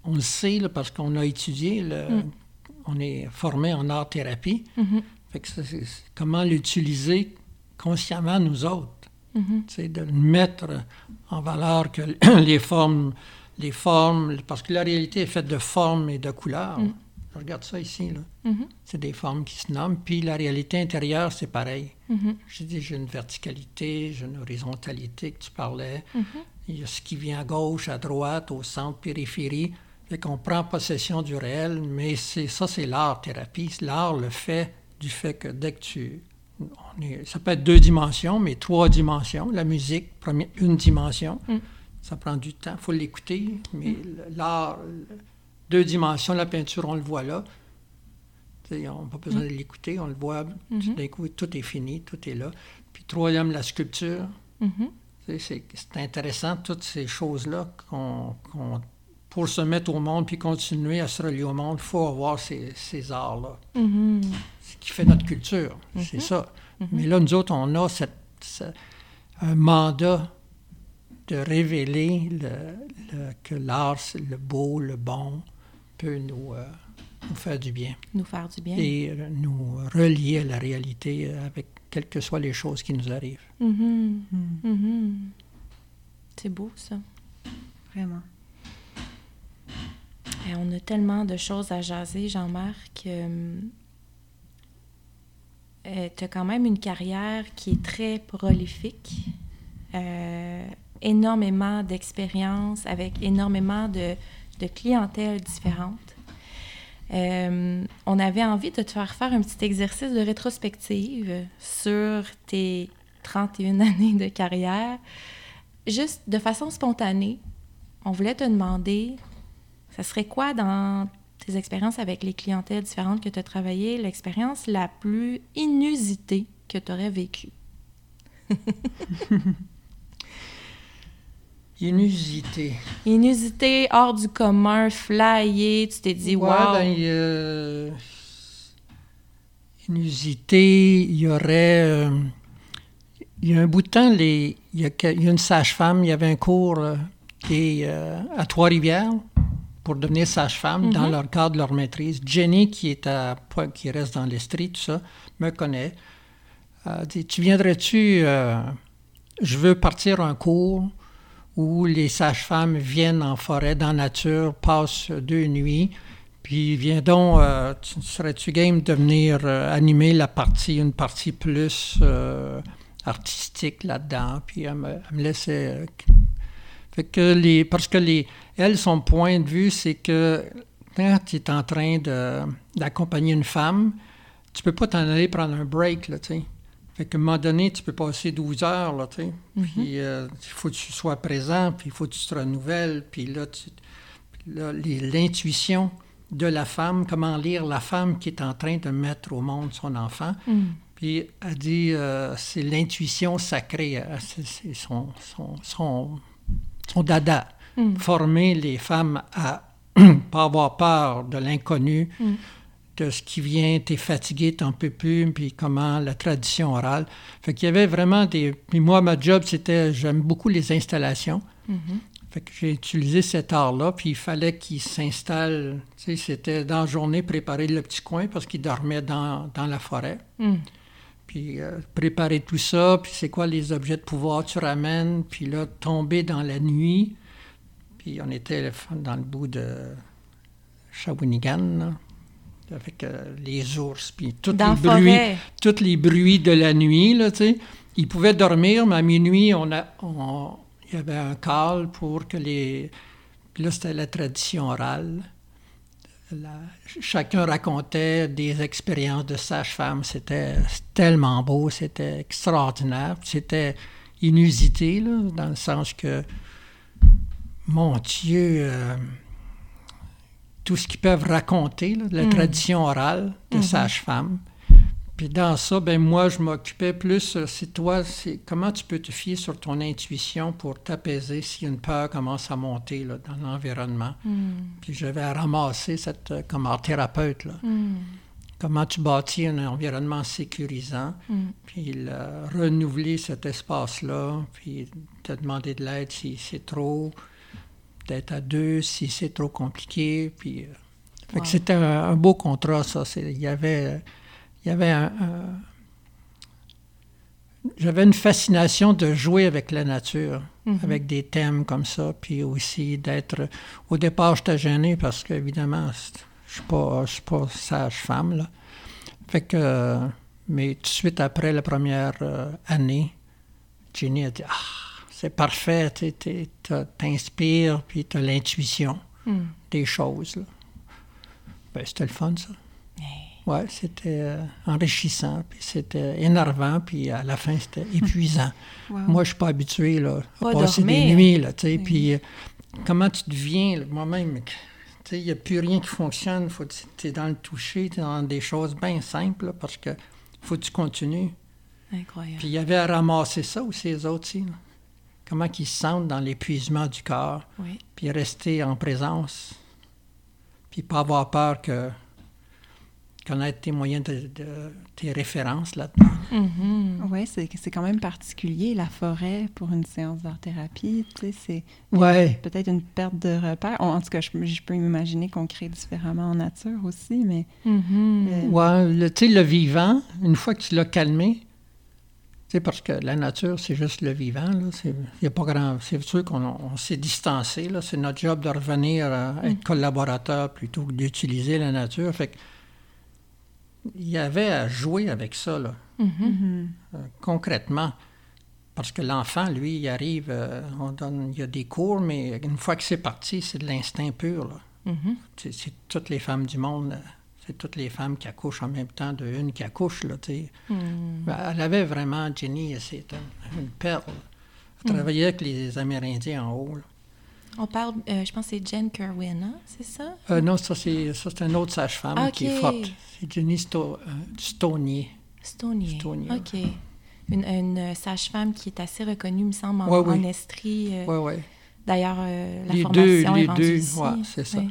on le sait là, parce qu'on a étudié, on est formé en art-thérapie. Fait que c'est comment l'utiliser consciemment, nous autres. De le mettre en valeur que les formes, parce que la réalité est faite de formes et de couleurs. Je regarde ça ici, là. C'est des formes qui se nomment. Puis la réalité intérieure, c'est pareil. J'ai une verticalité, j'ai une horizontalité que tu parlais. Il y a ce qui vient à gauche, à droite, au centre, périphérie. Fait qu'on prend possession du réel, mais c'est l'art-thérapie. L'art le fait du fait que dès que ça peut être 2 dimensions, mais 3 dimensions. La musique, une dimension. Ça prend du temps, il faut l'écouter, mais l'art, 2 dimensions, la peinture, on le voit là. On n'a pas besoin de l'écouter, on le voit. D'un coup, tout est fini, tout est là. Puis 3e, la sculpture. C'est intéressant, toutes ces choses-là, pour se mettre au monde puis continuer à se relier au monde, il faut avoir ces arts-là. Ce qui fait notre culture, c'est ça. Mais là, nous autres, on a un mandat de révéler que l'art, le beau, le bon, peut nous faire du bien. Nous faire du bien. Et nous relier à la réalité avec quelles que soient les choses qui nous arrivent. C'est beau, ça. Vraiment. Et on a tellement de choses à jaser, Jean-Marc. Tu as quand même une carrière qui est très prolifique. Énormément d'expériences avec énormément de clientèles différentes. On avait envie de te faire un petit exercice de rétrospective sur tes 31 années de carrière. Juste de façon spontanée, on voulait te demander, ça serait quoi dans tes expériences avec les clientèles différentes que tu as travaillées, l'expérience la plus inusitée que tu aurais vécue? Inusité. Inusité, hors du commun, flyé, tu t'es dit, wow! Inusité, il y aurait... il y a un bout de temps, il y a une sage-femme, il y avait un cours à Trois-Rivières pour devenir sage-femme dans le cadre de leur maîtrise. Jenny, qui reste dans l'Estrie, tout ça, me connaît. Dit, tu viendrais-tu... je veux partir un cours où les sages-femmes viennent en forêt, dans la nature, passent 2 nuits, puis viens donc, serais-tu game de venir animer une partie plus artistique là-dedans, puis elle me laissait... fait que parce que elle, son point de vue, c'est que quand tu es en train d'accompagner une femme, tu peux pas t'en aller prendre un break, là, tu sais. Fait qu'à un moment donné, tu peux passer 12 heures, là, tu sais. Puis il faut que tu sois présent, puis il faut que tu te renouvelles. Puis là, l'intuition de la femme, comment lire la femme qui est en train de mettre au monde son enfant. Puis elle dit, c'est l'intuition sacrée, c'est son dada. Former les femmes à pas avoir peur de l'inconnu, de ce qui vient, t'es fatigué, t'en peux plus, puis comment la tradition orale. Fait qu'il y avait vraiment Puis moi, ma job, j'aime beaucoup les installations. Fait que j'ai utilisé cet art-là, puis il fallait qu'il s'installe. Tu sais, c'était dans la journée, préparer le petit coin, parce qu'il dormait dans la forêt. Puis préparer tout ça, puis c'est quoi les objets de pouvoir tu ramènes, puis là, tomber dans la nuit. Puis on était dans le bout de Shawinigan, là, avec les ours, puis tous les bruits de la nuit, là, tu sais. Ils pouvaient dormir, mais à minuit, il y avait un call pour que Puis là, c'était la tradition orale. Chacun racontait des expériences de sage-femme. C'était tellement beau, c'était extraordinaire. C'était inusité, là, dans le sens que, mon Dieu, tout ce qu'ils peuvent raconter, là, de la tradition orale de sage-femme. Puis dans ça, ben moi, je m'occupais plus, c'est comment tu peux te fier sur ton intuition pour t'apaiser si une peur commence à monter là, dans l'environnement. Puis j'avais à ramasser comme art thérapeute, là. Comment tu bâtis un environnement sécurisant, puis renouveler cet espace-là, puis te demander de l'aide si c'est trop. d'être à 2 si c'est trop compliqué. Puis, fait que c'était un beau contrat, ça. Il y avait j'avais une fascination de jouer avec la nature, avec des thèmes comme ça, puis aussi d'être... Au départ, j'étais gêné parce qu'évidemment, je ne suis pas sage-femme, là. Fait que... mais tout de suite après la première année, Jenny a dit « Ah, c'est parfait, t'inspires, puis t'as l'intuition des choses. » Ben, c'était le fun, ça. Oui, c'était enrichissant, puis c'était énervant, puis à la fin, c'était épuisant. Wow. Moi, je ne suis pas habitué là, à passer des nuits, là, tu sais, puis comment tu deviens, là, moi-même, tu sais, il n'y a plus rien qui fonctionne, tu es dans le toucher, tu es dans des choses bien simples, là, parce que faut que tu continues. Incroyable. Puis il y avait à ramasser ça aussi, les autres aussi, là. Comment ils se sentent dans l'épuisement du corps, puis rester en présence, puis pas avoir peur que... connaître tes moyens, tes références là-dedans. Mm-hmm. Oui, c'est quand même particulier, la forêt, pour une séance d'art-thérapie. Tu sais, c'est peut-être une perte de repère. En tout cas, je peux m'imaginer qu'on crée différemment en nature aussi, mais... Oui, tu sais, le vivant, une fois que tu l'as calmé, tu sais, parce que la nature, c'est juste le vivant, là. Y a pas grand... C'est sûr qu'on s'est distancé, là. C'est notre job de revenir à être collaborateur plutôt que d'utiliser la nature. Fait que il y avait à jouer avec ça, là, concrètement. Parce que l'enfant, lui, il arrive, il y a des cours, mais une fois que c'est parti, c'est de l'instinct pur, là. C'est toutes les femmes du monde, c'est toutes les femmes qui accouchent en même temps d'une qui accouche, là, tu sais. Elle avait vraiment, Jenny, c'est une perle. Elle travaillait avec les Amérindiens en haut, là. On parle, je pense que c'est Jen Kerwin, hein? C'est ça? Non, ça c'est une autre sage-femme qui est forte. C'est Jenny Stonier. Stonier, OK. Une sage-femme qui est assez reconnue, il me semble, en Estrie. Oui. D'ailleurs, la formation est rendue ici. Oui, c'est ça.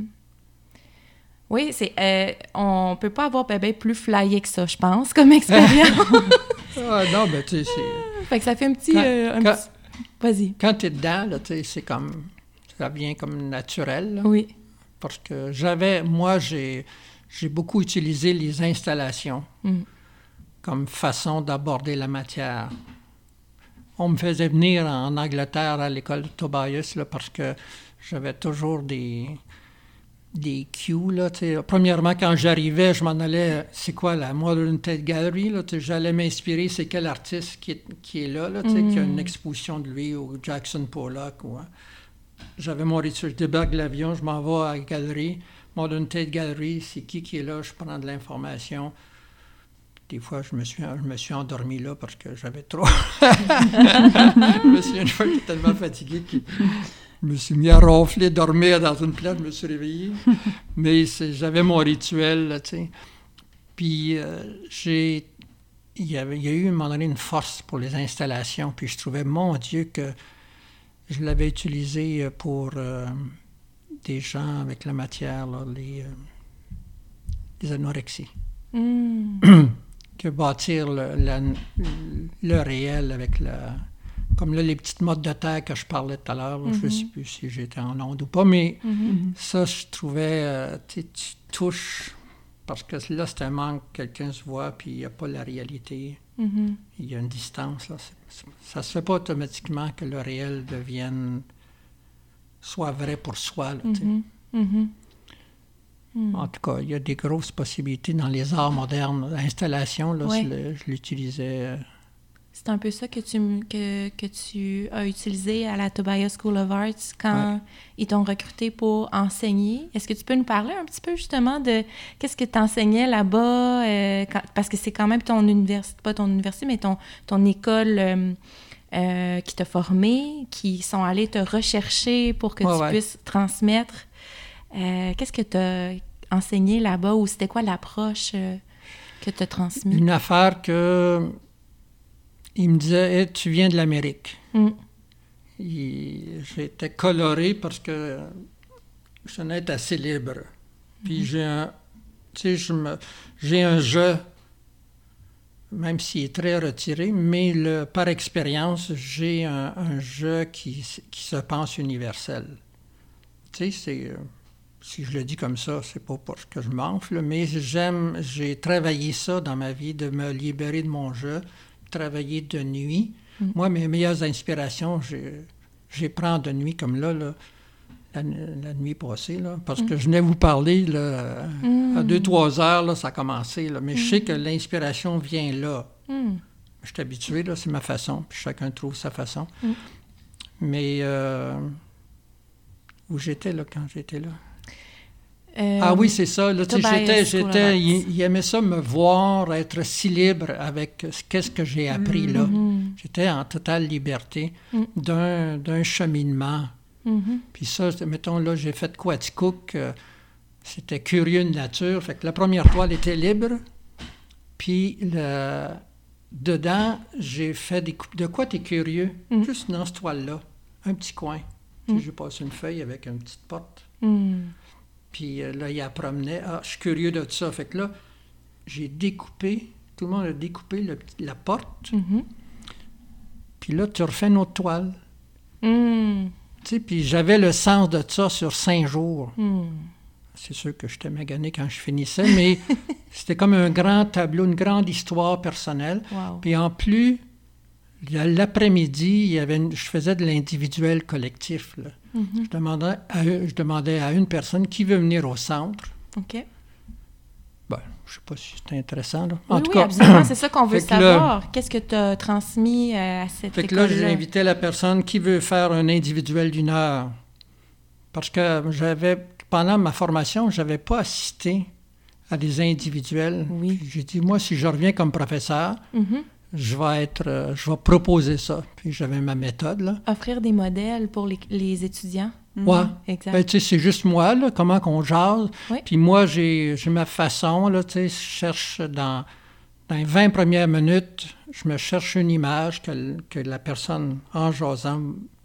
Oui, on peut pas avoir bébé plus flyé que ça, je pense, comme expérience. Non, mais tu sais, c'est... Fait que ça fait un petit... Vas-y. Quand tu es dedans, là, c'est comme... Ça vient comme naturel, là. Oui. Parce que j'ai beaucoup utilisé les installations comme façon d'aborder la matière. On me faisait venir en Angleterre à l'école de Tobias, là, parce que j'avais toujours des cues, là, tu sais. Premièrement, quand j'arrivais, je m'en allais, c'est quoi la Modern Tate Gallery, là, tu sais, j'allais m'inspirer, c'est quel artiste qui est là, tu sais, qui a une exposition de lui, ou Jackson Pollock, ou... J'avais mon rituel, je débarque de l'avion, je m'en vais à la galerie, Modern Tate Gallery, c'est qui est là, je prends de l'information. Des fois, je me suis endormi là parce que j'avais trop... Je me souviens une fois que j'étais tellement fatigué que je me suis mis à ronfler, dormir dans une place, je me suis réveillé. Mais j'avais mon rituel, là, tu sais. Puis il y a eu, à un moment donné, une force pour les installations. Puis je trouvais, mon Dieu, que je l'avais utilisé pour des gens avec la matière, là, les anorexies. Que bâtir le réel avec comme là, les petites mottes de terre que je parlais tout à l'heure, je ne sais plus si j'étais en onde ou pas, mais ça, je trouvais, tu touches, parce que là, c'est un manque, quelqu'un se voit, puis il n'y a pas la réalité. Il y a une distance, là. Ça ne se fait pas automatiquement que le réel soit vrai pour soi, là, En tout cas, il y a des grosses possibilités dans les arts modernes. L'installation, là, je l'utilisais... C'est un peu ça que tu as utilisé à la Tobias School of Arts quand ils t'ont recruté pour enseigner. Est-ce que tu peux nous parler un petit peu justement de qu'est-ce que tu enseignais là-bas? Parce que c'est quand même ton université, pas ton université, mais ton école qui t'a formé, qui sont allés te rechercher pour que tu puisses transmettre. Qu'est-ce que tu as enseigné là-bas ou c'était quoi l'approche que tu as transmise? Une affaire que... Il me disait, hey, tu viens de l'Amérique. J'étais coloré parce que je suis un être assez libre. Puis j'ai un jeu, même s'il est très retiré, mais par expérience, j'ai un jeu qui se pense universel. tu sais, c'est... si je le dis comme ça, c'est pas parce que je m'enfle, mais j'ai travaillé ça dans ma vie, de me libérer de mon jeu, travailler de nuit. Moi, mes meilleures inspirations, j'ai prends de nuit, comme là la nuit passée, là, parce que je venais vous parler, là, à 2-3 heures, là, ça a commencé, là, mais je sais que l'inspiration vient là. Je suis habitué, là, c'est ma façon, puis chacun trouve sa façon. Mais où j'étais, là, quand j'étais là? Ah oui, c'est ça. Là, il aimait ça me voir être si libre avec qu'est-ce que j'ai appris là. J'étais en totale liberté d'un cheminement. Puis ça, mettons, là, j'ai fait Quaticook. C'était curieux de nature. Fait que la première toile était libre. Puis dedans, j'ai fait de quoi t'es curieux? Juste dans cette toile-là. Un petit coin. J'ai passé une feuille avec une petite porte. Puis là, il a promené. Ah, je suis curieux de ça. Fait que là, j'ai découpé, tout le monde a découpé la porte. Puis là, tu refais une autre toile. Tu sais, puis j'avais le sens de ça sur 5 jours. C'est sûr que j'étais magané quand je finissais, mais c'était comme un grand tableau, une grande histoire personnelle. Wow. Puis en plus, l'après-midi, je faisais de l'individuel collectif, là. Je demandais à une personne qui veut venir au centre. OK. Ben, je ne sais pas si c'est intéressant, là. En tout cas, absolument, c'est ça qu'on veut savoir. Qu'est-ce que tu as transmis à cette école-là? Fait que là, j'invitais la personne qui veut faire un individuel d'1 heure. Parce que pendant ma formation, je n'avais pas assisté à des individuels. Oui. Puis j'ai dit, moi, si je reviens comme professeur, je vais proposer ça. Puis j'avais ma méthode, là. Offrir des modèles pour les étudiants. Ouais. Exact. Ben, tu sais, c'est juste moi, là, comment qu'on jase. Oui. Puis moi, j'ai ma façon, là, tu sais, je cherche dans les 20 premières minutes, je me cherche une image que la personne, en jasant,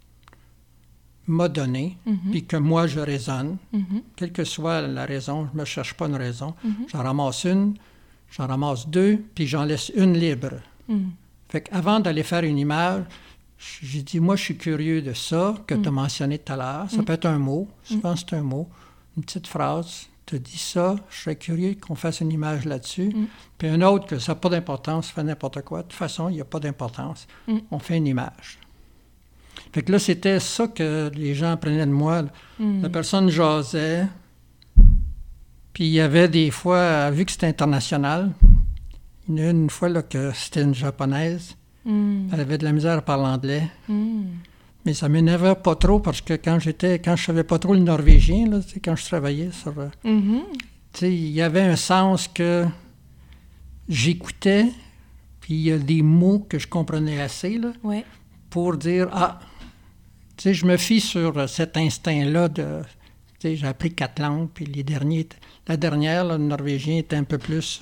m'a donnée, puis que moi, je raisonne. Quelle que soit la raison, je ne me cherche pas une raison. J'en ramasse une, j'en ramasse 2, puis j'en laisse une libre. Fait qu'avant d'aller faire une image, j'ai dit, moi, je suis curieux de ça que tu as mentionné tout à l'heure. Ça peut être un mot. Souvent, c'est un mot. Une petite phrase. Tu as dit ça. Je serais curieux qu'on fasse une image là-dessus. Puis un autre que ça n'a pas d'importance, fait n'importe quoi. De toute façon, il n'y a pas d'importance. On fait une image. Fait que là, c'était ça que les gens apprenaient de moi. Là. La personne jasait. Puis il y avait des fois, vu que c'était international, il y en a une fois là, que c'était une japonaise. Elle avait de la misère à parler anglais. Mais ça m'énervait pas trop parce que quand je savais pas trop le norvégien, là, quand je travaillais sur... il y avait un sens que j'écoutais, puis il y a des mots que je comprenais assez, là, pour dire, je me fie sur cet instinct-là de... j'ai appris 4 langues, puis la dernière, là, le norvégien, était un peu plus...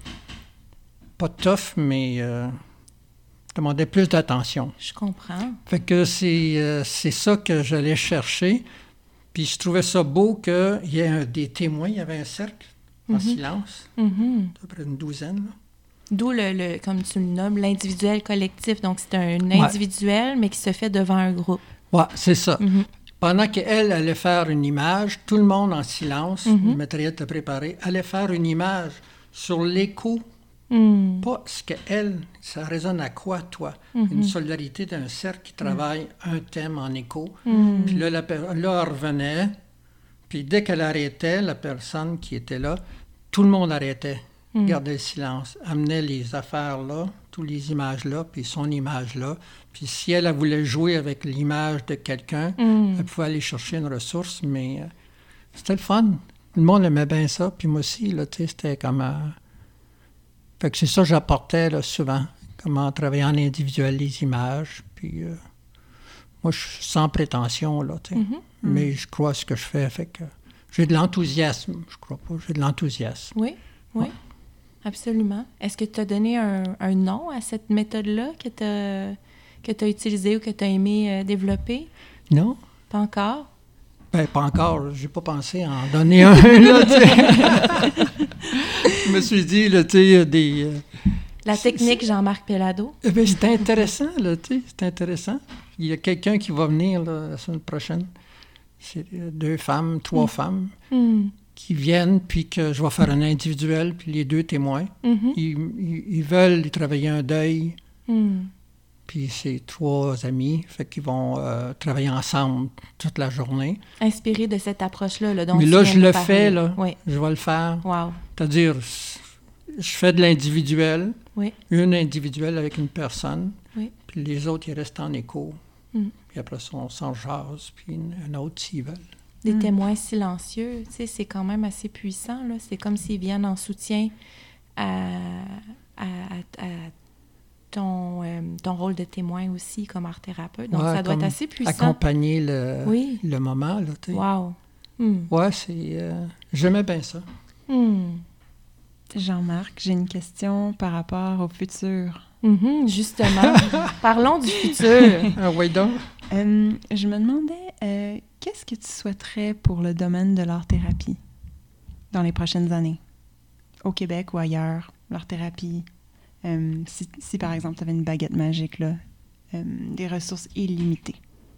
pas tough, mais... demandait plus d'attention. Je comprends. Fait que c'est ça que j'allais chercher. Puis je trouvais ça beau qu'il y ait des témoins. Il y avait un cercle en silence, à peu près une douzaine. Là. D'où, comme tu le nommes, l'individuel collectif. Donc, c'est un individuel, mais qui se fait devant un groupe. Oui, c'est ça. Pendant qu'elle allait faire une image, tout le monde en silence, le matériel était préparé, allait faire une image sur l'écho. Pas ce qu'elle, ça résonne à quoi, toi? Une solidarité d'un cercle qui travaille un thème en écho. Puis là, elle revenait. Puis dès qu'elle arrêtait, la personne qui était là, tout le monde arrêtait, gardait le silence, amenait les affaires là, toutes les images là, puis son image là. Puis si elle voulait jouer avec l'image de quelqu'un, elle pouvait aller chercher une ressource, mais c'était le fun. Le monde aimait bien ça. Puis moi aussi, là, tu sais, c'était comme... Fait que c'est ça que j'apportais là, souvent, comment travailler en individuel les images. Puis moi, je suis sans prétention, là, tu sais. Mais je crois à ce que je fais. Fait que j'ai de l'enthousiasme. Je crois pas, j'ai de l'enthousiasme. Oui, absolument. Est-ce que tu as donné un nom à cette méthode-là que tu as utilisée ou que tu as aimé développer? Non. Pas encore? Ben, pas encore. J'ai pas pensé à en donner un, là, tu sais. Je me suis dit, là, tu sais, des... La technique Jean-Marc Pellado. Ben, c'est intéressant, là, tu sais, c'est intéressant. Il y a quelqu'un qui va venir, là, la semaine prochaine. C'est 2 femmes, 3 femmes Mm. qui viennent, puis que je vais faire un individuel, puis les 2 témoins. Mhm. Ils veulent y travailler un deuil, Mm. puis c'est 3 amis, fait qu'ils vont travailler ensemble toute la journée. Inspiré de cette approche-là, là, dont Mais tu là, viens je de le parler. fais, là. Oui. Je vais le faire. Wow. C'est-à-dire, je fais de l'individuel, Oui. une individuelle avec une personne, Oui. puis les autres, ils restent en écho. Mm. Puis après ça, on s'en jase, puis un autre s'ils veulent. Des témoins silencieux, tu sais, c'est quand même assez puissant, là. C'est comme s'ils viennent en soutien à ton rôle de témoin aussi comme art-thérapeute. Donc, Ouais, ça doit être comme assez puissant. accompagner Oui. le moment, là, tu sais. Wow. Mm. Ouais, c'est... j'aimais bien ça. Mm. Jean-Marc, j'ai une question par rapport au futur. Mhm, justement. Parlons du futur. Ah oui, donc? Je me demandais, qu'est-ce que tu souhaiterais pour le domaine de l'art-thérapie dans les prochaines années? Au Québec ou ailleurs, l'art-thérapie. Si par exemple, tu avais une baguette magique, là, des ressources illimitées.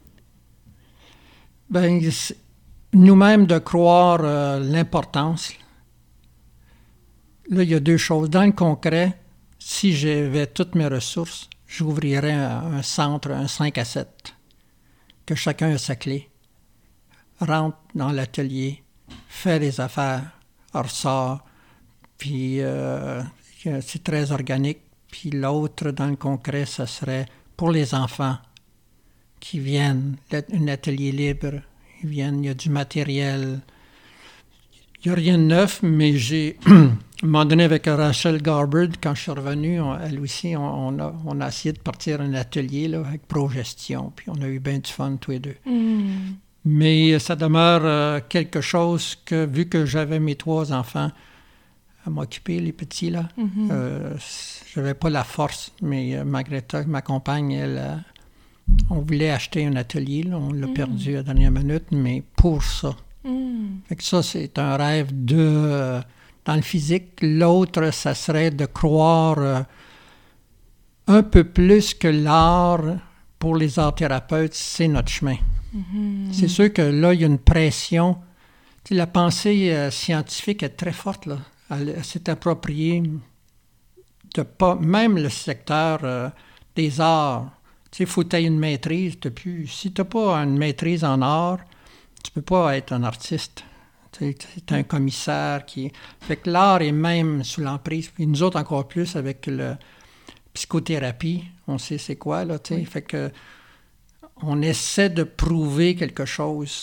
Ben, nous-mêmes de croire l'importance. Là, il y a 2 choses. Dans le concret, si j'avais toutes mes ressources, j'ouvrirais un centre, un 5 à 7, que chacun a sa clé, rentre dans l'atelier, fait des affaires, ressort, puis c'est très organique. Puis l'autre, dans le concret, ça serait pour les enfants qui viennent, un atelier libre, ils viennent, il y a du matériel. Il n'y a rien de neuf, mais j'ai, à un moment donné, avec Rachel Garberd, quand je suis revenu, elle aussi, on a essayé de partir un atelier là, avec Progestion, puis on a eu bien du fun tous les 2. Mm. Mais ça demeure quelque chose que, vu que j'avais mes 3 enfants à m'occuper, les petits, là, je n'avais pas la force, mais Margreta, ma compagne, elle, on voulait acheter un atelier, là, on l'a perdu à la dernière minute, mais pour ça. Fait que ça, c'est un rêve dans le physique. L'autre, ça serait de croire un peu plus que l'art, pour les art-thérapeutes, c'est notre chemin. C'est sûr que là, il y a une pression. Tu sais, la pensée scientifique est très forte, là. Elle s'est appropriée de pas... Même le secteur des arts. Tu sais, il faut que tu aies une maîtrise. Si tu n'as pas une maîtrise en art, tu peux pas être un artiste. Tu es un commissaire qui... Fait que l'art est même sous l'emprise. Puis nous autres, encore plus, avec la psychothérapie, on sait c'est quoi, là, tu sais. Oui. Fait que on essaie de prouver quelque chose.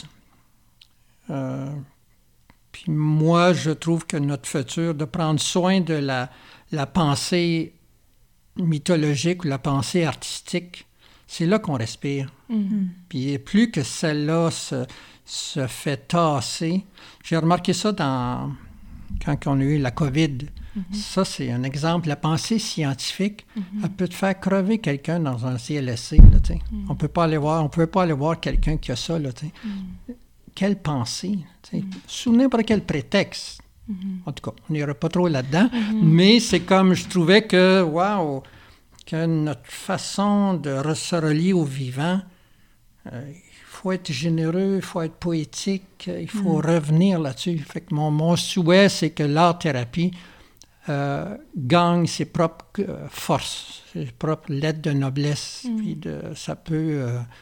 Puis moi, je trouve que notre futur, de prendre soin de la pensée mythologique ou la pensée artistique, c'est là qu'on respire. Puis plus que celle-là se fait tasser. J'ai remarqué ça quand on a eu la COVID. Ça, c'est un exemple. La pensée scientifique, elle peut te faire crever quelqu'un dans un CLSC. Là, on peut pas aller voir quelqu'un qui a ça. Là, quelle pensée? Sous n'importe quel prétexte. En tout cas, on n'ira pas trop là-dedans. Mais c'est comme je trouvais que, waouh, que notre façon de se relier au vivant, il faut être généreux, il faut être poétique, il faut revenir là-dessus. Fait que mon souhait, c'est que l'art-thérapie gagne ses propres forces, ses propres lettres de noblesse. Puis ça peut...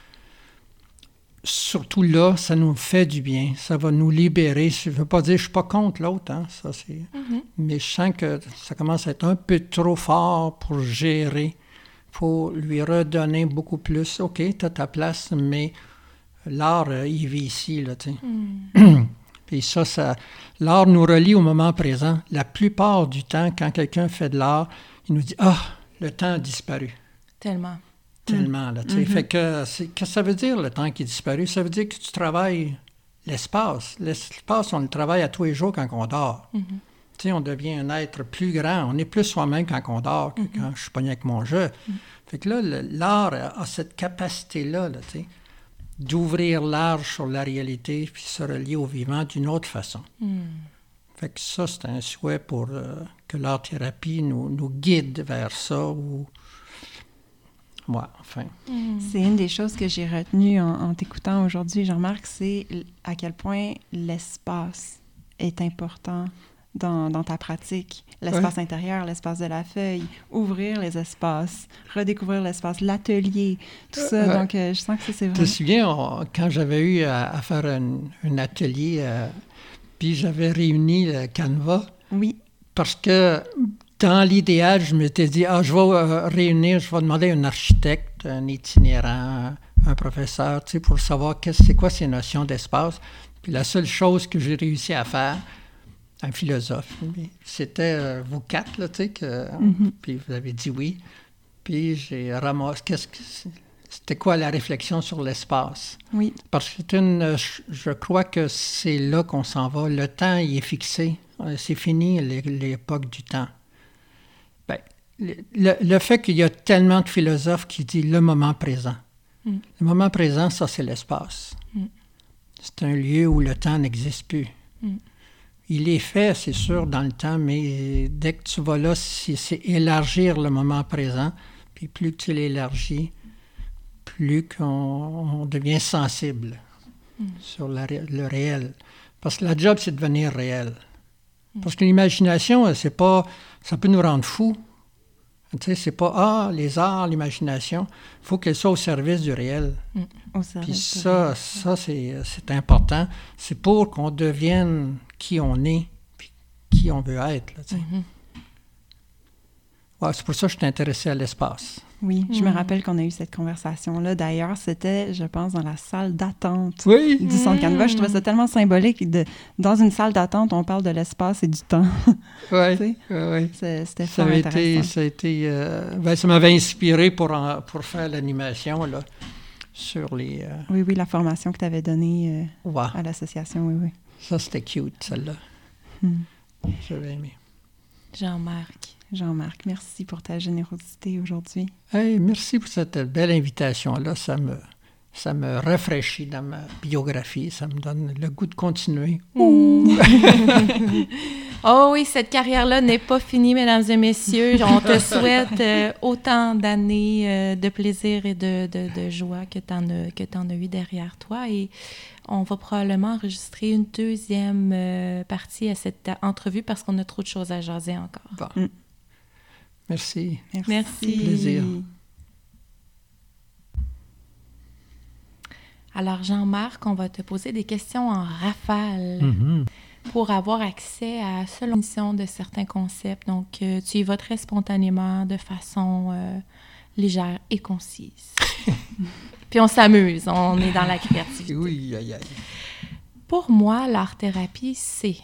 surtout là, ça nous fait du bien. Ça va nous libérer. Je ne veux pas dire que je ne suis pas contre l'autre, hein, ça c'est... mais je sens que ça commence à être un peu trop fort pour gérer. Il faut lui redonner beaucoup plus. OK, tu as ta place, mais l'art, il vit ici, là, tu sais. Puis ça, l'art nous relie au moment présent. La plupart du temps, quand quelqu'un fait de l'art, il nous dit « Ah, le temps a disparu. » Tellement. Tellement, là, tu sais. Fait que, qu'est-ce que ça veut dire, le temps qui est disparu? Ça veut dire que tu travailles l'espace. L'espace, on le travaille à tous les jours quand on dort. Tu sais, on devient un être plus grand. On est plus soi-même quand on dort que quand je suis pogné avec mon jeu. Fait que là, l'art a cette capacité-là, là, tu sais, d'ouvrir large sur la réalité puis se relier au vivant d'une autre façon. Fait que ça, c'est un souhait pour que l'art-thérapie nous guide vers ça, ou moi, enfin. C'est une des choses que j'ai retenues en t'écoutant aujourd'hui, Jean-Marc, c'est à quel point l'espace est important dans ta pratique. L'espace intérieur, l'espace de la feuille, ouvrir les espaces, redécouvrir l'espace, l'atelier, tout ça. Donc, je sens que ça, c'est Je vraiment... me souviens, quand j'avais eu à faire un atelier, puis j'avais réuni le Canva, Oui. parce que dans l'idéal, je m'étais dit, je vais je vais demander à un architecte, un itinérant, un professeur, tu sais, pour savoir c'est quoi ces notions d'espace. Puis la seule chose que j'ai réussi à faire, un philosophe, c'était vous quatre, là, tu sais, puis vous avez dit oui. Puis j'ai ramassé, c'était quoi la réflexion sur l'espace? Oui. Parce que je crois que c'est là qu'on s'en va. Le temps, il est fixé. C'est fini l'époque du temps. Ben, le fait qu'il y a tellement de philosophes qui disent le moment présent. Le moment présent, ça, c'est l'espace. C'est un lieu où le temps n'existe plus. Il est fait, c'est sûr, dans le temps, mais dès que tu vas là, c'est élargir le moment présent. Puis plus que tu l'élargis, plus qu'on devient sensible sur le réel. Parce que la job, c'est de devenir réel. Parce que l'imagination, c'est pas... Ça peut nous rendre fous. Tu sais, c'est pas, les arts, l'imagination. Il faut qu'elle soit au service du réel. Puis ça, c'est important. C'est pour qu'on devienne qui on est, puis qui on veut être. Là, tu sais. Ouais, c'est pour ça que je suis intéressé à l'espace. Oui, je me rappelle qu'on a eu cette conversation-là. D'ailleurs, c'était, je pense, dans la salle d'attente du Centre Canva. Je trouvais ça tellement symbolique. Dans une salle d'attente, on parle de l'espace et du temps. Oui, oui. C'était fort intéressant. Ça m'avait inspiré pour faire l'animation, là, sur les... Oui, la formation que tu avais donnée à l'association, oui. Ça, c'était cute, celle-là. J'avais aimé. Jean-Marc, merci pour ta générosité aujourd'hui. Hey, merci pour cette belle invitation-là. Ça me rafraîchit dans ma biographie. Ça me donne le goût de continuer. Oh oui, cette carrière-là n'est pas finie, mesdames et messieurs. On te souhaite autant d'années de plaisir et de joie que tu en as eu derrière toi. Et on va probablement enregistrer une deuxième partie à cette entrevue parce qu'on a trop de choses à jaser encore. Bon. Merci. Plaisir. Alors, Jean-Marc, on va te poser des questions en rafale pour avoir accès à selon mission de certains concepts. Donc, tu y vas très spontanément, de façon légère et concise. Puis on s'amuse, on est dans la créativité. Oui, aïe. Pour moi, l'art-thérapie, c'est...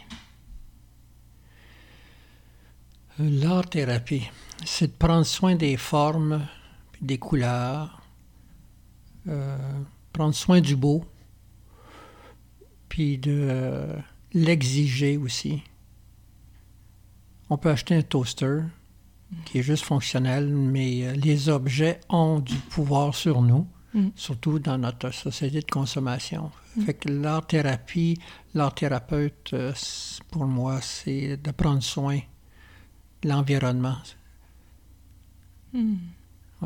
L'art-thérapie, c'est de prendre soin des formes, puis des couleurs, prendre soin du beau, puis de l'exiger aussi. On peut acheter un toaster qui est juste fonctionnel, mais les objets ont du pouvoir sur nous, surtout dans notre société de consommation. Fait que l'art-thérapie, l'art-thérapeute, pour moi, c'est de prendre soin de l'environnement. Oui.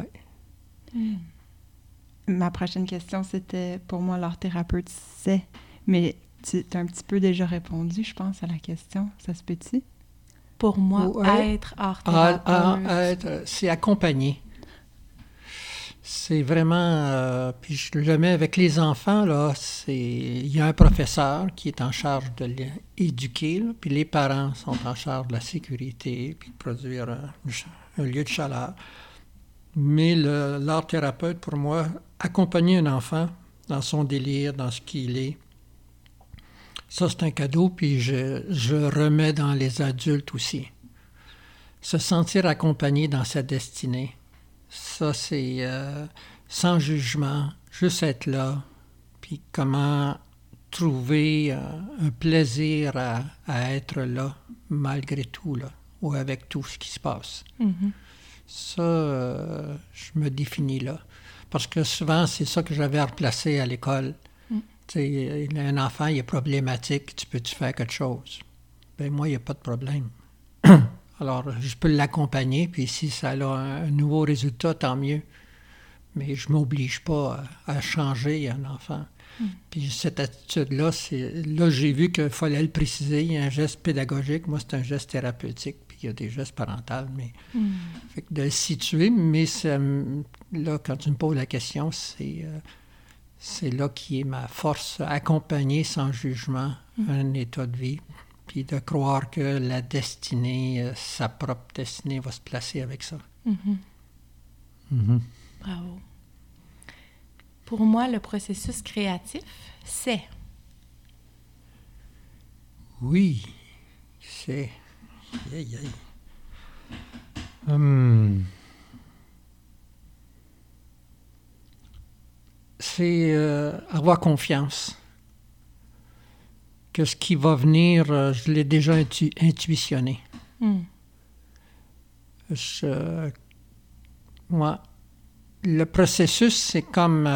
Ma prochaine question, c'était, pour moi, l'art-thérapeute, c'est... Mais tu as un petit peu déjà répondu, je pense, à la question. Ça se peut-tu? Pour moi, être art-thérapeute... c'est accompagner. C'est vraiment... puis je le mets avec les enfants, là, il y a un professeur qui est en charge de l'éduquer, là, puis les parents sont en charge de la sécurité, puis de produire un lieu de chaleur. Mais l'art-thérapeute, pour moi, accompagner un enfant dans son délire, dans ce qu'il est, ça, c'est un cadeau, puis je remets dans les adultes aussi. Se sentir accompagné dans sa destinée. Ça, c'est sans jugement, juste être là, puis comment trouver un plaisir à être là, malgré tout, là, ou avec tout ce qui se passe. Ça, je me définis là. Parce que souvent, c'est ça que j'avais à replacer à l'école. Tu sais, un enfant, il est problématique, tu peux-tu faire quelque chose? Ben moi, il n'y a pas de problème. Alors, je peux l'accompagner, puis si ça a un nouveau résultat, tant mieux. mais je ne m'oblige pas à changer un enfant. Puis cette attitude-là, là, j'ai vu qu'il fallait le préciser. Il y a un geste pédagogique. Moi, c'est un geste thérapeutique. Puis il y a des gestes parentaux. Mais fait que de le situer, mais là, quand tu me poses la question, c'est là qui est ma force. Accompagner sans jugement un état de vie. Puis de croire que la destinée, sa propre destinée, va se placer avec ça. Bravo. Pour moi, le processus créatif, c'est... Oui, c'est... Aïe, aïe. C'est avoir confiance que ce qui va venir, je l'ai déjà intuitionné. Moi, le processus, c'est comme...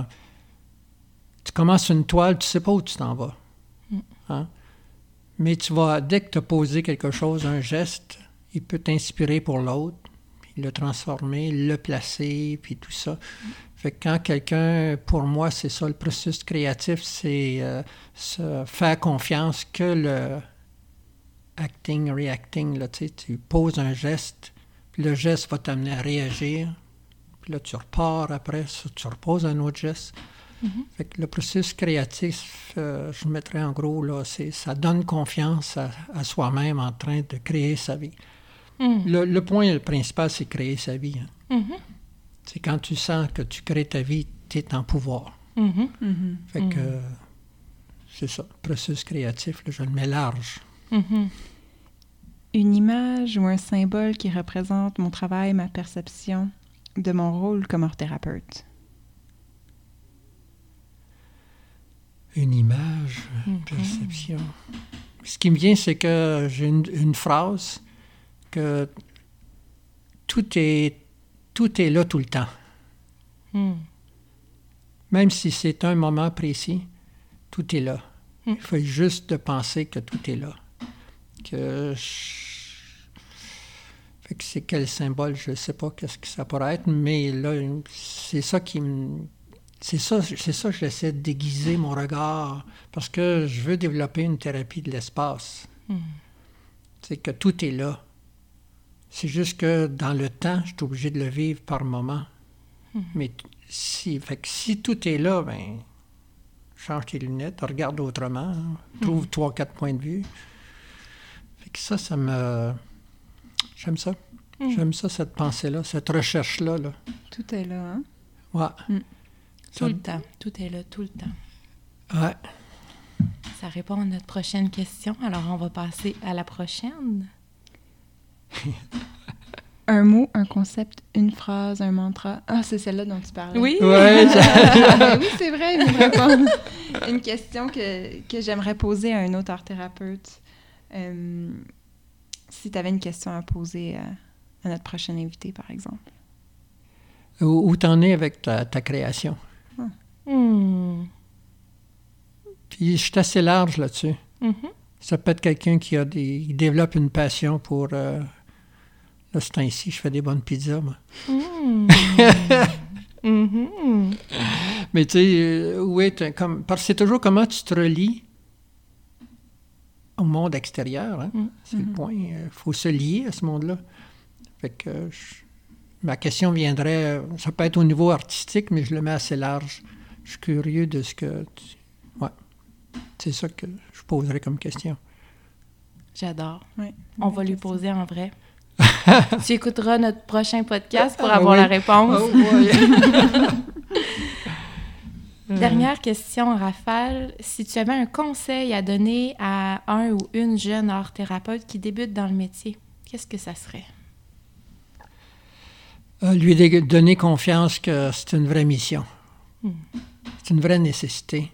tu commences une toile, tu ne sais pas où tu t'en vas. Hein? Mais dès que tu as posé quelque chose, un geste, il peut t'inspirer pour l'autre, puis le transformer, le placer, puis tout ça. Fait que quand quelqu'un, pour moi, c'est ça, le processus créatif, c'est se faire confiance que le acting, reacting, là, tu poses un geste, puis le geste va t'amener à réagir, puis là, tu repars après, tu reposes un autre geste. Fait que le processus créatif, je mettrais en gros, là, ça donne confiance à soi-même en train de créer sa vie. Le point principal, c'est créer sa vie. Hein. C'est quand tu sens que tu crées ta vie, tu es en pouvoir. Fait que c'est ça, le processus créatif, là, je le mets large. Une image ou un symbole qui représente mon travail, ma perception de mon rôle comme art-thérapeute. Une image, une perception. Ce qui me vient, c'est que j'ai une phrase que tout est là tout le temps. Même si c'est un moment précis, tout est là. Il faut juste de penser que tout est là. Fait que c'est quel symbole, je ne sais pas qu'est-ce que ça pourrait être, mais là, c'est ça qui me... C'est ça, j'essaie de déguiser mon regard, parce que je veux développer une thérapie de l'espace. C'est que tout est là. C'est juste que dans le temps, je suis obligé de le vivre par moment. Mais si tout est là, ben change tes lunettes, regarde autrement, trouve 3-4 points de vue. Fait que ça me... J'aime ça. J'aime ça, cette pensée-là, cette recherche-là. Là. Tout est là, hein? Ouais. Tout le temps. Tout est là, tout le temps. Ouais. Ça répond à notre prochaine question. Alors, on va passer à la prochaine. Un mot, un concept, une phrase, un mantra. Ah, c'est celle-là dont tu parlais. Oui? Ouais, Oui, c'est vrai, il me répond. Une question que j'aimerais poser à un autre art-thérapeute. Si tu avais une question à poser à notre prochain invité, par exemple. Où t'en es avec ta création? Puis je suis assez large là-dessus. Ça peut être quelqu'un qui développe une passion pour... là, ce temps-ci, je fais des bonnes pizzas, moi. Mais tu sais, oui, parce que c'est toujours comment tu te relis au monde extérieur. Hein? C'est le point. Il faut se lier à ce monde-là. Fait que ma question viendrait... Ça peut être au niveau artistique, mais je le mets assez large. Je suis curieux de ce que... Ouais. C'est ça que je poserais comme question. J'adore. Ouais, on va lui poser en vrai. Tu écouteras notre prochain podcast pour avoir la réponse. Dernière question, Raphaël. Si tu avais un conseil à donner à un ou une jeune art-thérapeute qui débute dans le métier, qu'est-ce que ça serait? Lui donner confiance que c'est une vraie mission. C'est une vraie nécessité.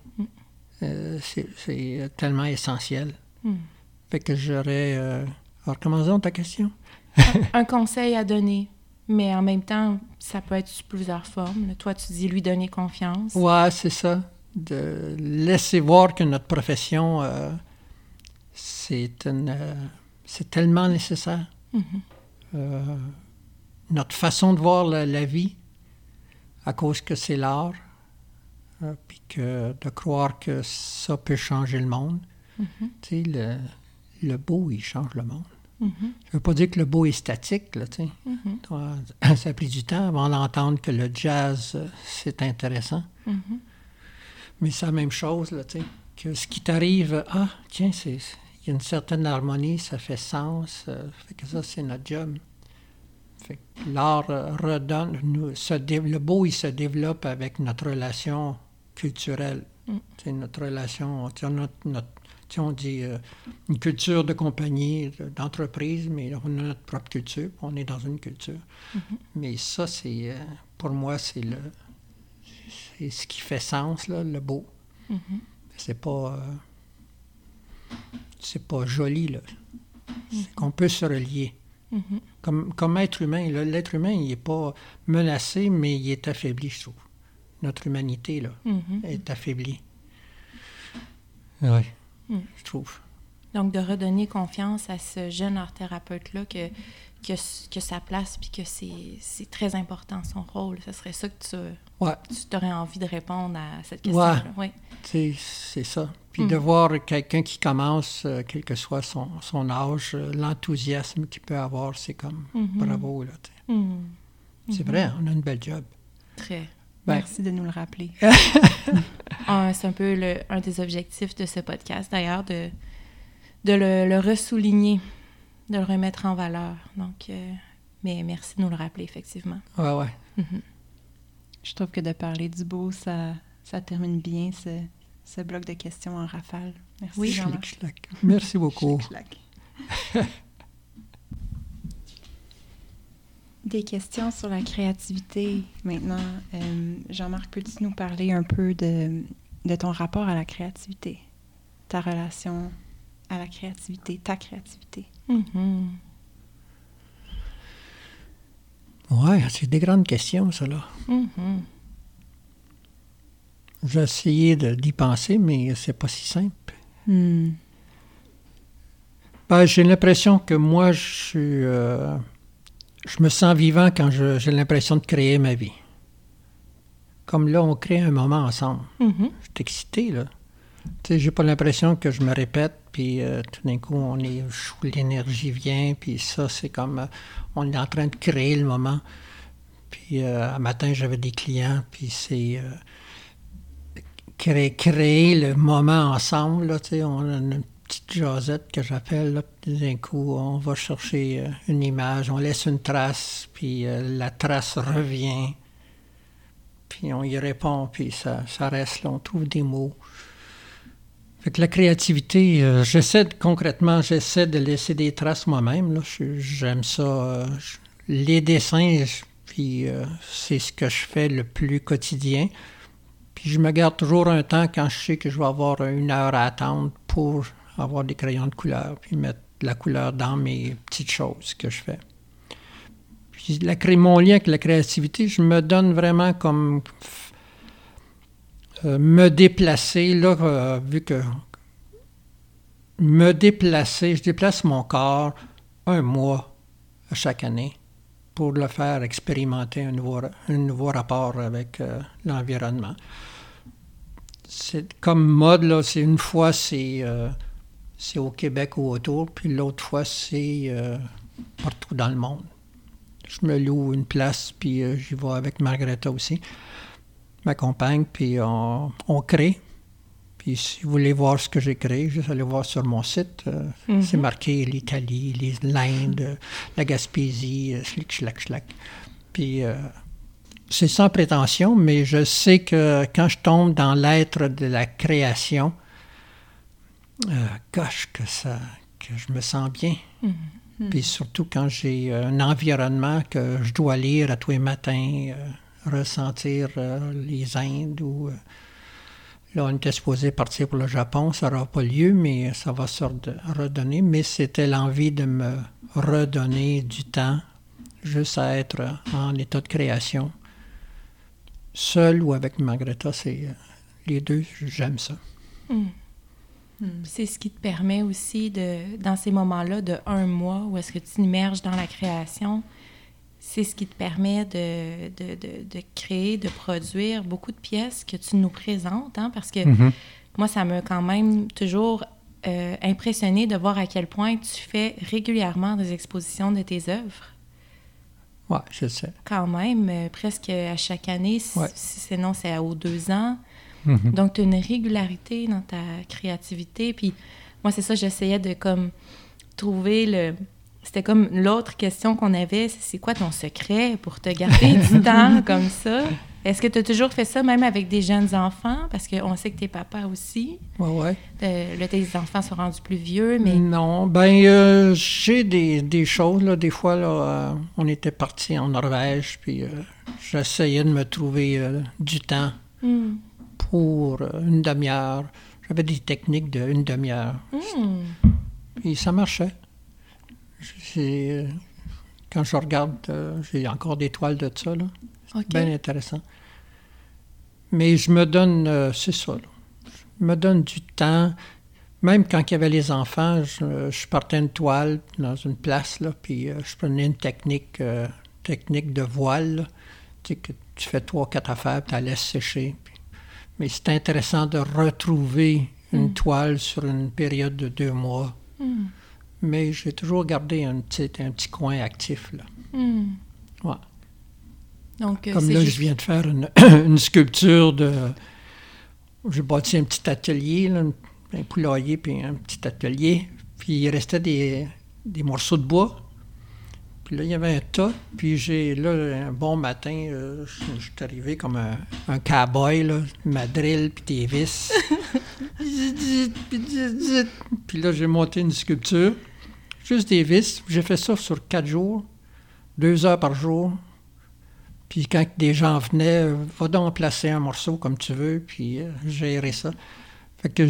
C'est tellement essentiel. Fait que j'aurais... alors, commençons ta question. Un conseil à donner, mais en même temps, ça peut être sous plusieurs formes. Toi, tu dis lui donner confiance. Ouais, c'est ça. De laisser voir que notre profession, c'est tellement nécessaire. Notre façon de voir la vie, à cause que c'est l'art, puis que de croire que ça peut changer le monde. Tu sais, le beau, il change le monde. Ça ne veut pas dire que le beau est statique, là, tu sais. Ça a pris du temps avant d'entendre que le jazz, c'est intéressant. Mais c'est la même chose, là, tu sais, que ce qui t'arrive, tiens, il y a une certaine harmonie, ça fait sens, fait que ça, c'est notre job. Fait que l'art redonne, le beau, il se développe avec notre relation culturelle. C'est notre relation, on dit une culture de compagnie, d'entreprise, mais on a notre propre culture, on est dans une culture. Mais ça, c'est, pour moi, c'est ce qui fait sens, là, le beau. C'est pas joli, là. C'est qu'on peut se relier. Comme être humain, là, l'être humain, il n'est pas menacé, mais il est affaibli, je trouve. Notre humanité, là, est affaiblie. Oui. Je trouve. Donc, de redonner confiance à ce jeune art-thérapeute-là que sa place puis que c'est très important, son rôle. Ce serait ça que tu aurais envie de répondre à cette question-là. Ouais. C'est ça. Puis de voir quelqu'un qui commence, quel que soit son âge, l'enthousiasme qu'il peut avoir, c'est comme bravo. Là, c'est vrai, on a une belle job. Très. Merci de nous le rappeler. C'est un peu un des objectifs de ce podcast, d'ailleurs, de le ressouligner, de le remettre en valeur. Donc, mais merci de nous le rappeler, effectivement. Ouais. Je trouve que de parler du beau, ça termine bien ce bloc de questions en rafale. Merci, oui, Jean-Marc. Merci beaucoup. Des questions sur la créativité. Maintenant, Jean-Marc, peux-tu nous parler un peu de ton rapport à la créativité? Ta relation à la créativité, ta créativité? Oui, c'est des grandes questions, ça, là. J'ai essayé d'y penser, mais c'est pas si simple. J'ai l'impression que moi, je me sens vivant quand j'ai l'impression de créer ma vie. Comme là, on crée un moment ensemble. Je suis excité, là. Tu sais, j'ai pas l'impression que je me répète, puis tout d'un coup, l'énergie vient, puis ça, c'est comme, on est en train de créer le moment. Puis un matin, j'avais des clients, puis c'est créer le moment ensemble, là, tu sais, on a une petite jasette que j'appelle, là, puis d'un coup, on va chercher une image, on laisse une trace, puis la trace revient, puis on y répond, puis ça reste là, on trouve des mots. Fait que la créativité, j'essaie de laisser des traces moi-même, là, j'aime ça, les dessins, puis c'est ce que je fais le plus quotidien. Puis je me garde toujours un temps quand je sais que je vais avoir 1 heure à attendre pour avoir des crayons de couleur, puis mettre de la couleur dans mes petites choses que je fais. Puis mon lien avec la créativité, je me donne vraiment comme me déplacer, là, vu que je déplace mon corps 1 mois chaque année pour le faire expérimenter un nouveau rapport avec l'environnement. C'est comme mode, là, c'est une fois, c'est au Québec ou autour, puis l'autre fois, c'est partout dans le monde. Je me loue une place, puis j'y vais avec Margaretha aussi, ma compagne, puis on crée. Puis si vous voulez voir ce que j'ai créé, juste allez voir sur mon site. C'est marqué l'Italie, l'Inde, la Gaspésie, schlick, schlack, schlack. Puis c'est sans prétention, mais je sais que quand je tombe dans l'être de la création, que je me sens bien. Puis surtout quand j'ai un environnement que je dois lire à tous les matins, ressentir les Indes ou... Là, on était supposé partir pour le Japon, ça n'aura pas lieu, mais ça va se redonner. Mais c'était l'envie de me redonner du temps, juste à être en état de création. Seul ou avec Margaretha, c'est les deux, j'aime ça. C'est ce qui te permet aussi, dans ces moments-là de 1 mois, où est-ce que tu immerges dans la création, c'est ce qui te permet de créer, de produire beaucoup de pièces que tu nous présentes, hein, parce que moi, ça m'a quand même toujours impressionnée de voir à quel point tu fais régulièrement des expositions de tes œuvres. Oui, je sais. Quand même, presque à chaque année, sinon c'est aux 2 ans. Donc, tu as une régularité dans ta créativité. Puis moi, c'est ça, j'essayais de comme trouver C'était comme l'autre question qu'on avait, c'est quoi ton secret pour te garder du temps comme ça? Est-ce que tu as toujours fait ça, même avec des jeunes enfants? Parce qu'on sait que t'es papa aussi. Oui. Là, tes enfants sont rendus plus vieux, mais... Non, j'ai des choses, là. Des fois, là, on était partis en Norvège, puis j'essayais de me trouver du temps pour une demi-heure. J'avais des techniques de une demi-heure. Puis ça marchait. Quand je regarde, j'ai encore des toiles de ça, là. C'est bien intéressant. Mais je me donne, c'est ça, là. Je me donne du temps. Même quand il y avait les enfants, je partais une toile dans une place, là, puis je prenais une technique de voile, là. Tu sais, que tu fais 3-4 affaires, puis tu la laisses sécher. Mais c'est intéressant de retrouver une toile sur une période de 2 mois. Mais j'ai toujours gardé un petit coin actif, là. Ouais. Donc, comme là, je viens de faire une sculpture de... J'ai bâti un petit atelier, là, un poulailler, puis un petit atelier. Puis il restait des morceaux de bois. Puis là, il y avait un tas. Puis un bon matin, je suis arrivé comme un cow-boy, là, ma drill, puis des vis. Puis là, j'ai monté une sculpture. Juste des vis. J'ai fait ça sur 4 jours, 2 heures par jour. Puis quand des gens venaient, va donc placer un morceau comme tu veux, puis gérer ça. Fait que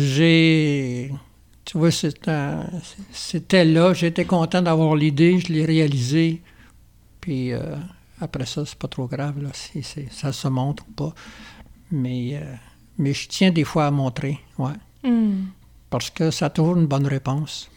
tu vois, c'était là. J'étais content d'avoir l'idée, je l'ai réalisée. Puis après ça, c'est pas trop grave, là, si ça se montre ou pas. Mais je tiens des fois à montrer, ouais. Parce que ça a toujours une bonne réponse.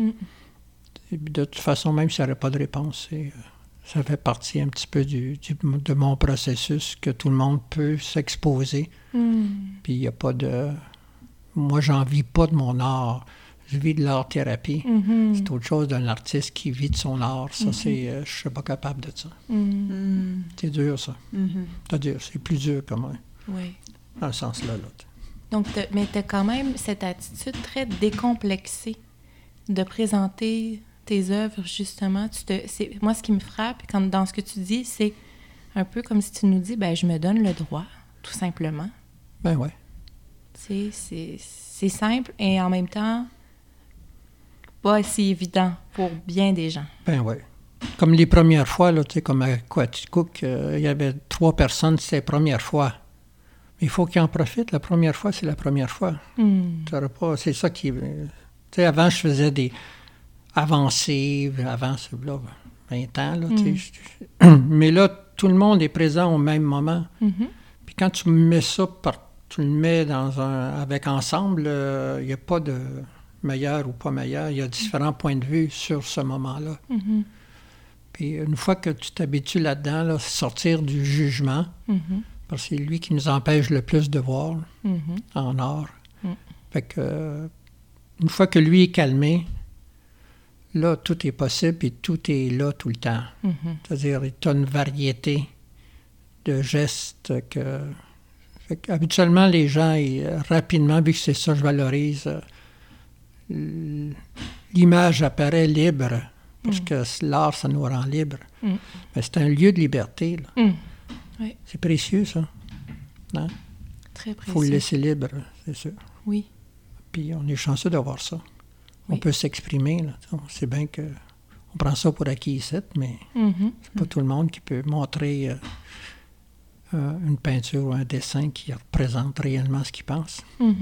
Et de toute façon, même s'il n'y aurait pas de réponse, ça fait partie un petit peu de mon processus, que tout le monde peut s'exposer. Puis il n'y a pas de... Moi, j'en vis pas de mon art. Je vis de l'art-thérapie. C'est autre chose d'un artiste qui vit de son art. Ça, je ne suis pas capable de ça. C'est dur, ça. C'est-à-dire, c'est plus dur que moi. Oui. Dans ce sens-là. Donc, mais tu as quand même cette attitude très décomplexée de présenter tes œuvres, justement. Moi, ce qui me frappe dans ce que tu dis, c'est un peu comme si tu nous dis, je me donne le droit, tout simplement. Ben ouais. C'est simple et en même temps pas si évident pour bien des gens. Ben oui. Comme les premières fois, là, tu sais, comme à Coaticook, il y avait 3 personnes, c'était la première fois. Mais il faut qu'ils en profitent. La première fois, c'est la première fois. C'est ça qui... Tu sais, avant, je faisais des avancées, avant, c'est là, 20 ans, là, tu sais. Mais là, tout le monde est présent au même moment. Puis quand tu mets ça tu le mets avec ensemble, il n'y a pas de meilleur ou pas meilleur. Il y a différents points de vue sur ce moment-là. Puis une fois que tu t'habitues là-dedans, là, sortir du jugement, parce que c'est lui qui nous empêche le plus de voir en art. Fait que une fois que lui est calmé, là, tout est possible et tout est là tout le temps. C'est-à-dire, tu as une variété de gestes que... Fait qu'habituellement, les gens, rapidement, vu que c'est ça que je valorise, l'image apparaît libre, parce que l'art, ça nous rend libre. Mais c'est un lieu de liberté, là. Oui. C'est précieux, ça. Hein? Très précieux. Il faut le laisser libre, c'est sûr. Oui. Puis on est chanceux d'avoir ça. Oui. On peut s'exprimer, là. C'est bien que... On prend ça pour acquis ici, mais c'est pas tout le monde qui peut montrer... une peinture ou un dessin qui représente réellement ce qu'il pense.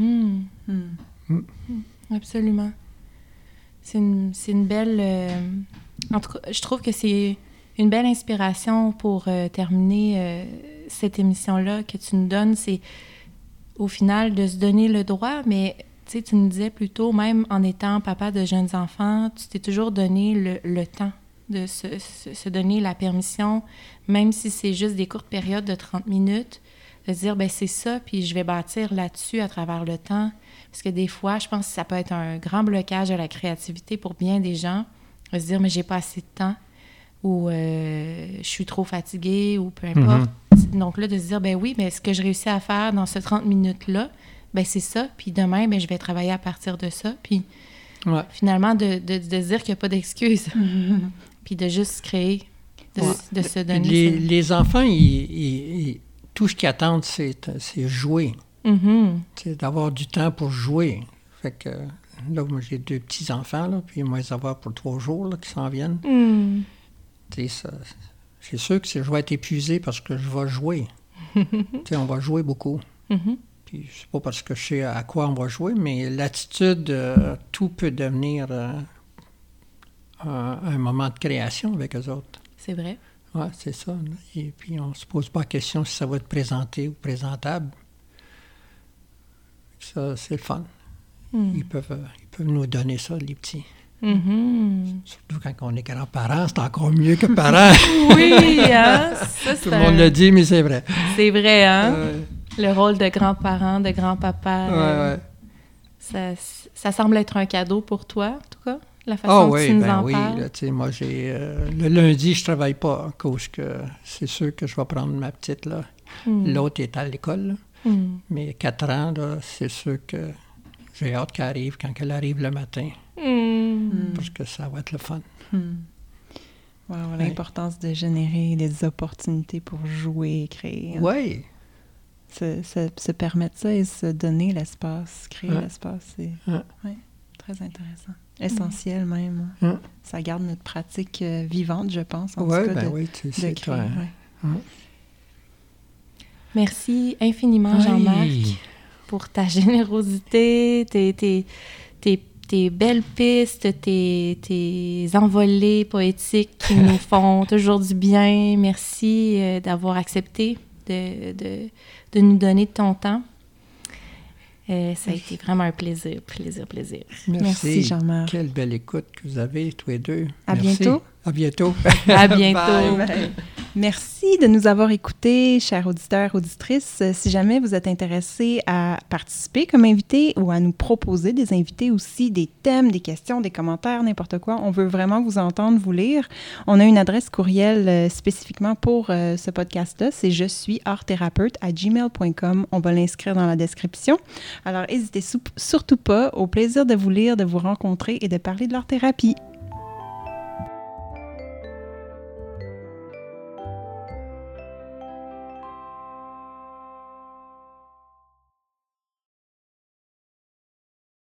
Absolument. C'est une belle... en tout cas, je trouve que c'est une belle inspiration pour terminer cette émission-là que tu nous donnes. C'est au final de se donner le droit, mais tu nous disais plutôt, même en étant papa de jeunes enfants, tu t'es toujours donné le temps de se donner la permission, même si c'est juste des courtes périodes de 30 minutes, de se dire, ben c'est ça, puis je vais bâtir là-dessus à travers le temps. Parce que des fois, je pense que ça peut être un grand blocage à la créativité pour bien des gens, de se dire, mais j'ai pas assez de temps, ou je suis trop fatiguée, ou peu importe. Donc là, de se dire, ben oui, mais ce que je réussis à faire dans ce 30 minutes-là, ben c'est ça, puis demain, ben je vais travailler à partir de ça, puis finalement, de se dire qu'il n'y a pas d'excuse, puis de juste créer, de se donner. Les enfants, tout ce qu'ils attendent, c'est jouer. C'est d'avoir du temps pour jouer. Fait que là, moi, j'ai 2 petits-enfants, là, puis moi, les avoir pour 3 jours là, qui s'en viennent. C'est sûr que je vais être épuisé parce que je vais jouer. On va jouer beaucoup. Puis c'est pas parce que je sais à quoi on va jouer, mais l'attitude, tout peut devenir un moment de création avec eux autres. C'est vrai. Oui, c'est ça. Et puis, on ne se pose pas la question si ça va être présenté ou présentable. Ça, c'est le fun. Ils peuvent nous donner ça, les petits. Surtout quand on est grands-parents, c'est encore mieux que parents. Oui, hein? Ça, tout le monde le dit, mais c'est vrai. C'est vrai, hein? Le rôle de grands-parents, de grand-papa. Ça semble être un cadeau pour toi, en tout cas, la façon dont tu nous en parles. Là, moi, le lundi, je travaille pas, à cause que c'est sûr que je vais prendre ma petite, là. L'autre est à l'école, là. Mais 4 ans, là, c'est sûr que j'ai hâte qu'elle arrive quand elle arrive le matin. Parce que ça va être le fun. Wow, l'importance de générer des opportunités pour jouer et créer. Oui. Se permettre ça et se donner l'espace, créer l'espace, c'est très intéressant. Essentiel même. Ça garde notre pratique vivante, je pense, en tout cas, de créer. Merci infiniment, Jean-Marc, pour ta générosité, tes belles pistes, tes envolées poétiques qui nous font toujours du bien. Merci d'avoir accepté de nous donner de ton temps. Ça a été vraiment un plaisir. Merci Jean-Marc. Quelle belle écoute que vous avez, tous les deux. À Merci. bientôt. À bientôt. À bientôt. Bye. Merci de nous avoir écoutés, chers auditeurs, auditrices. Si jamais vous êtes intéressés à participer comme invité ou à nous proposer des invités aussi, des thèmes, des questions, des commentaires, n'importe quoi, on veut vraiment vous entendre, vous lire. On a une adresse courriel spécifiquement pour ce podcast-là, c'est je-suis-artthérapeute@gmail.com. On va l'inscrire dans la description. Alors, n'hésitez surtout pas, au plaisir de vous lire, de vous rencontrer et de parler de l'art-thérapie.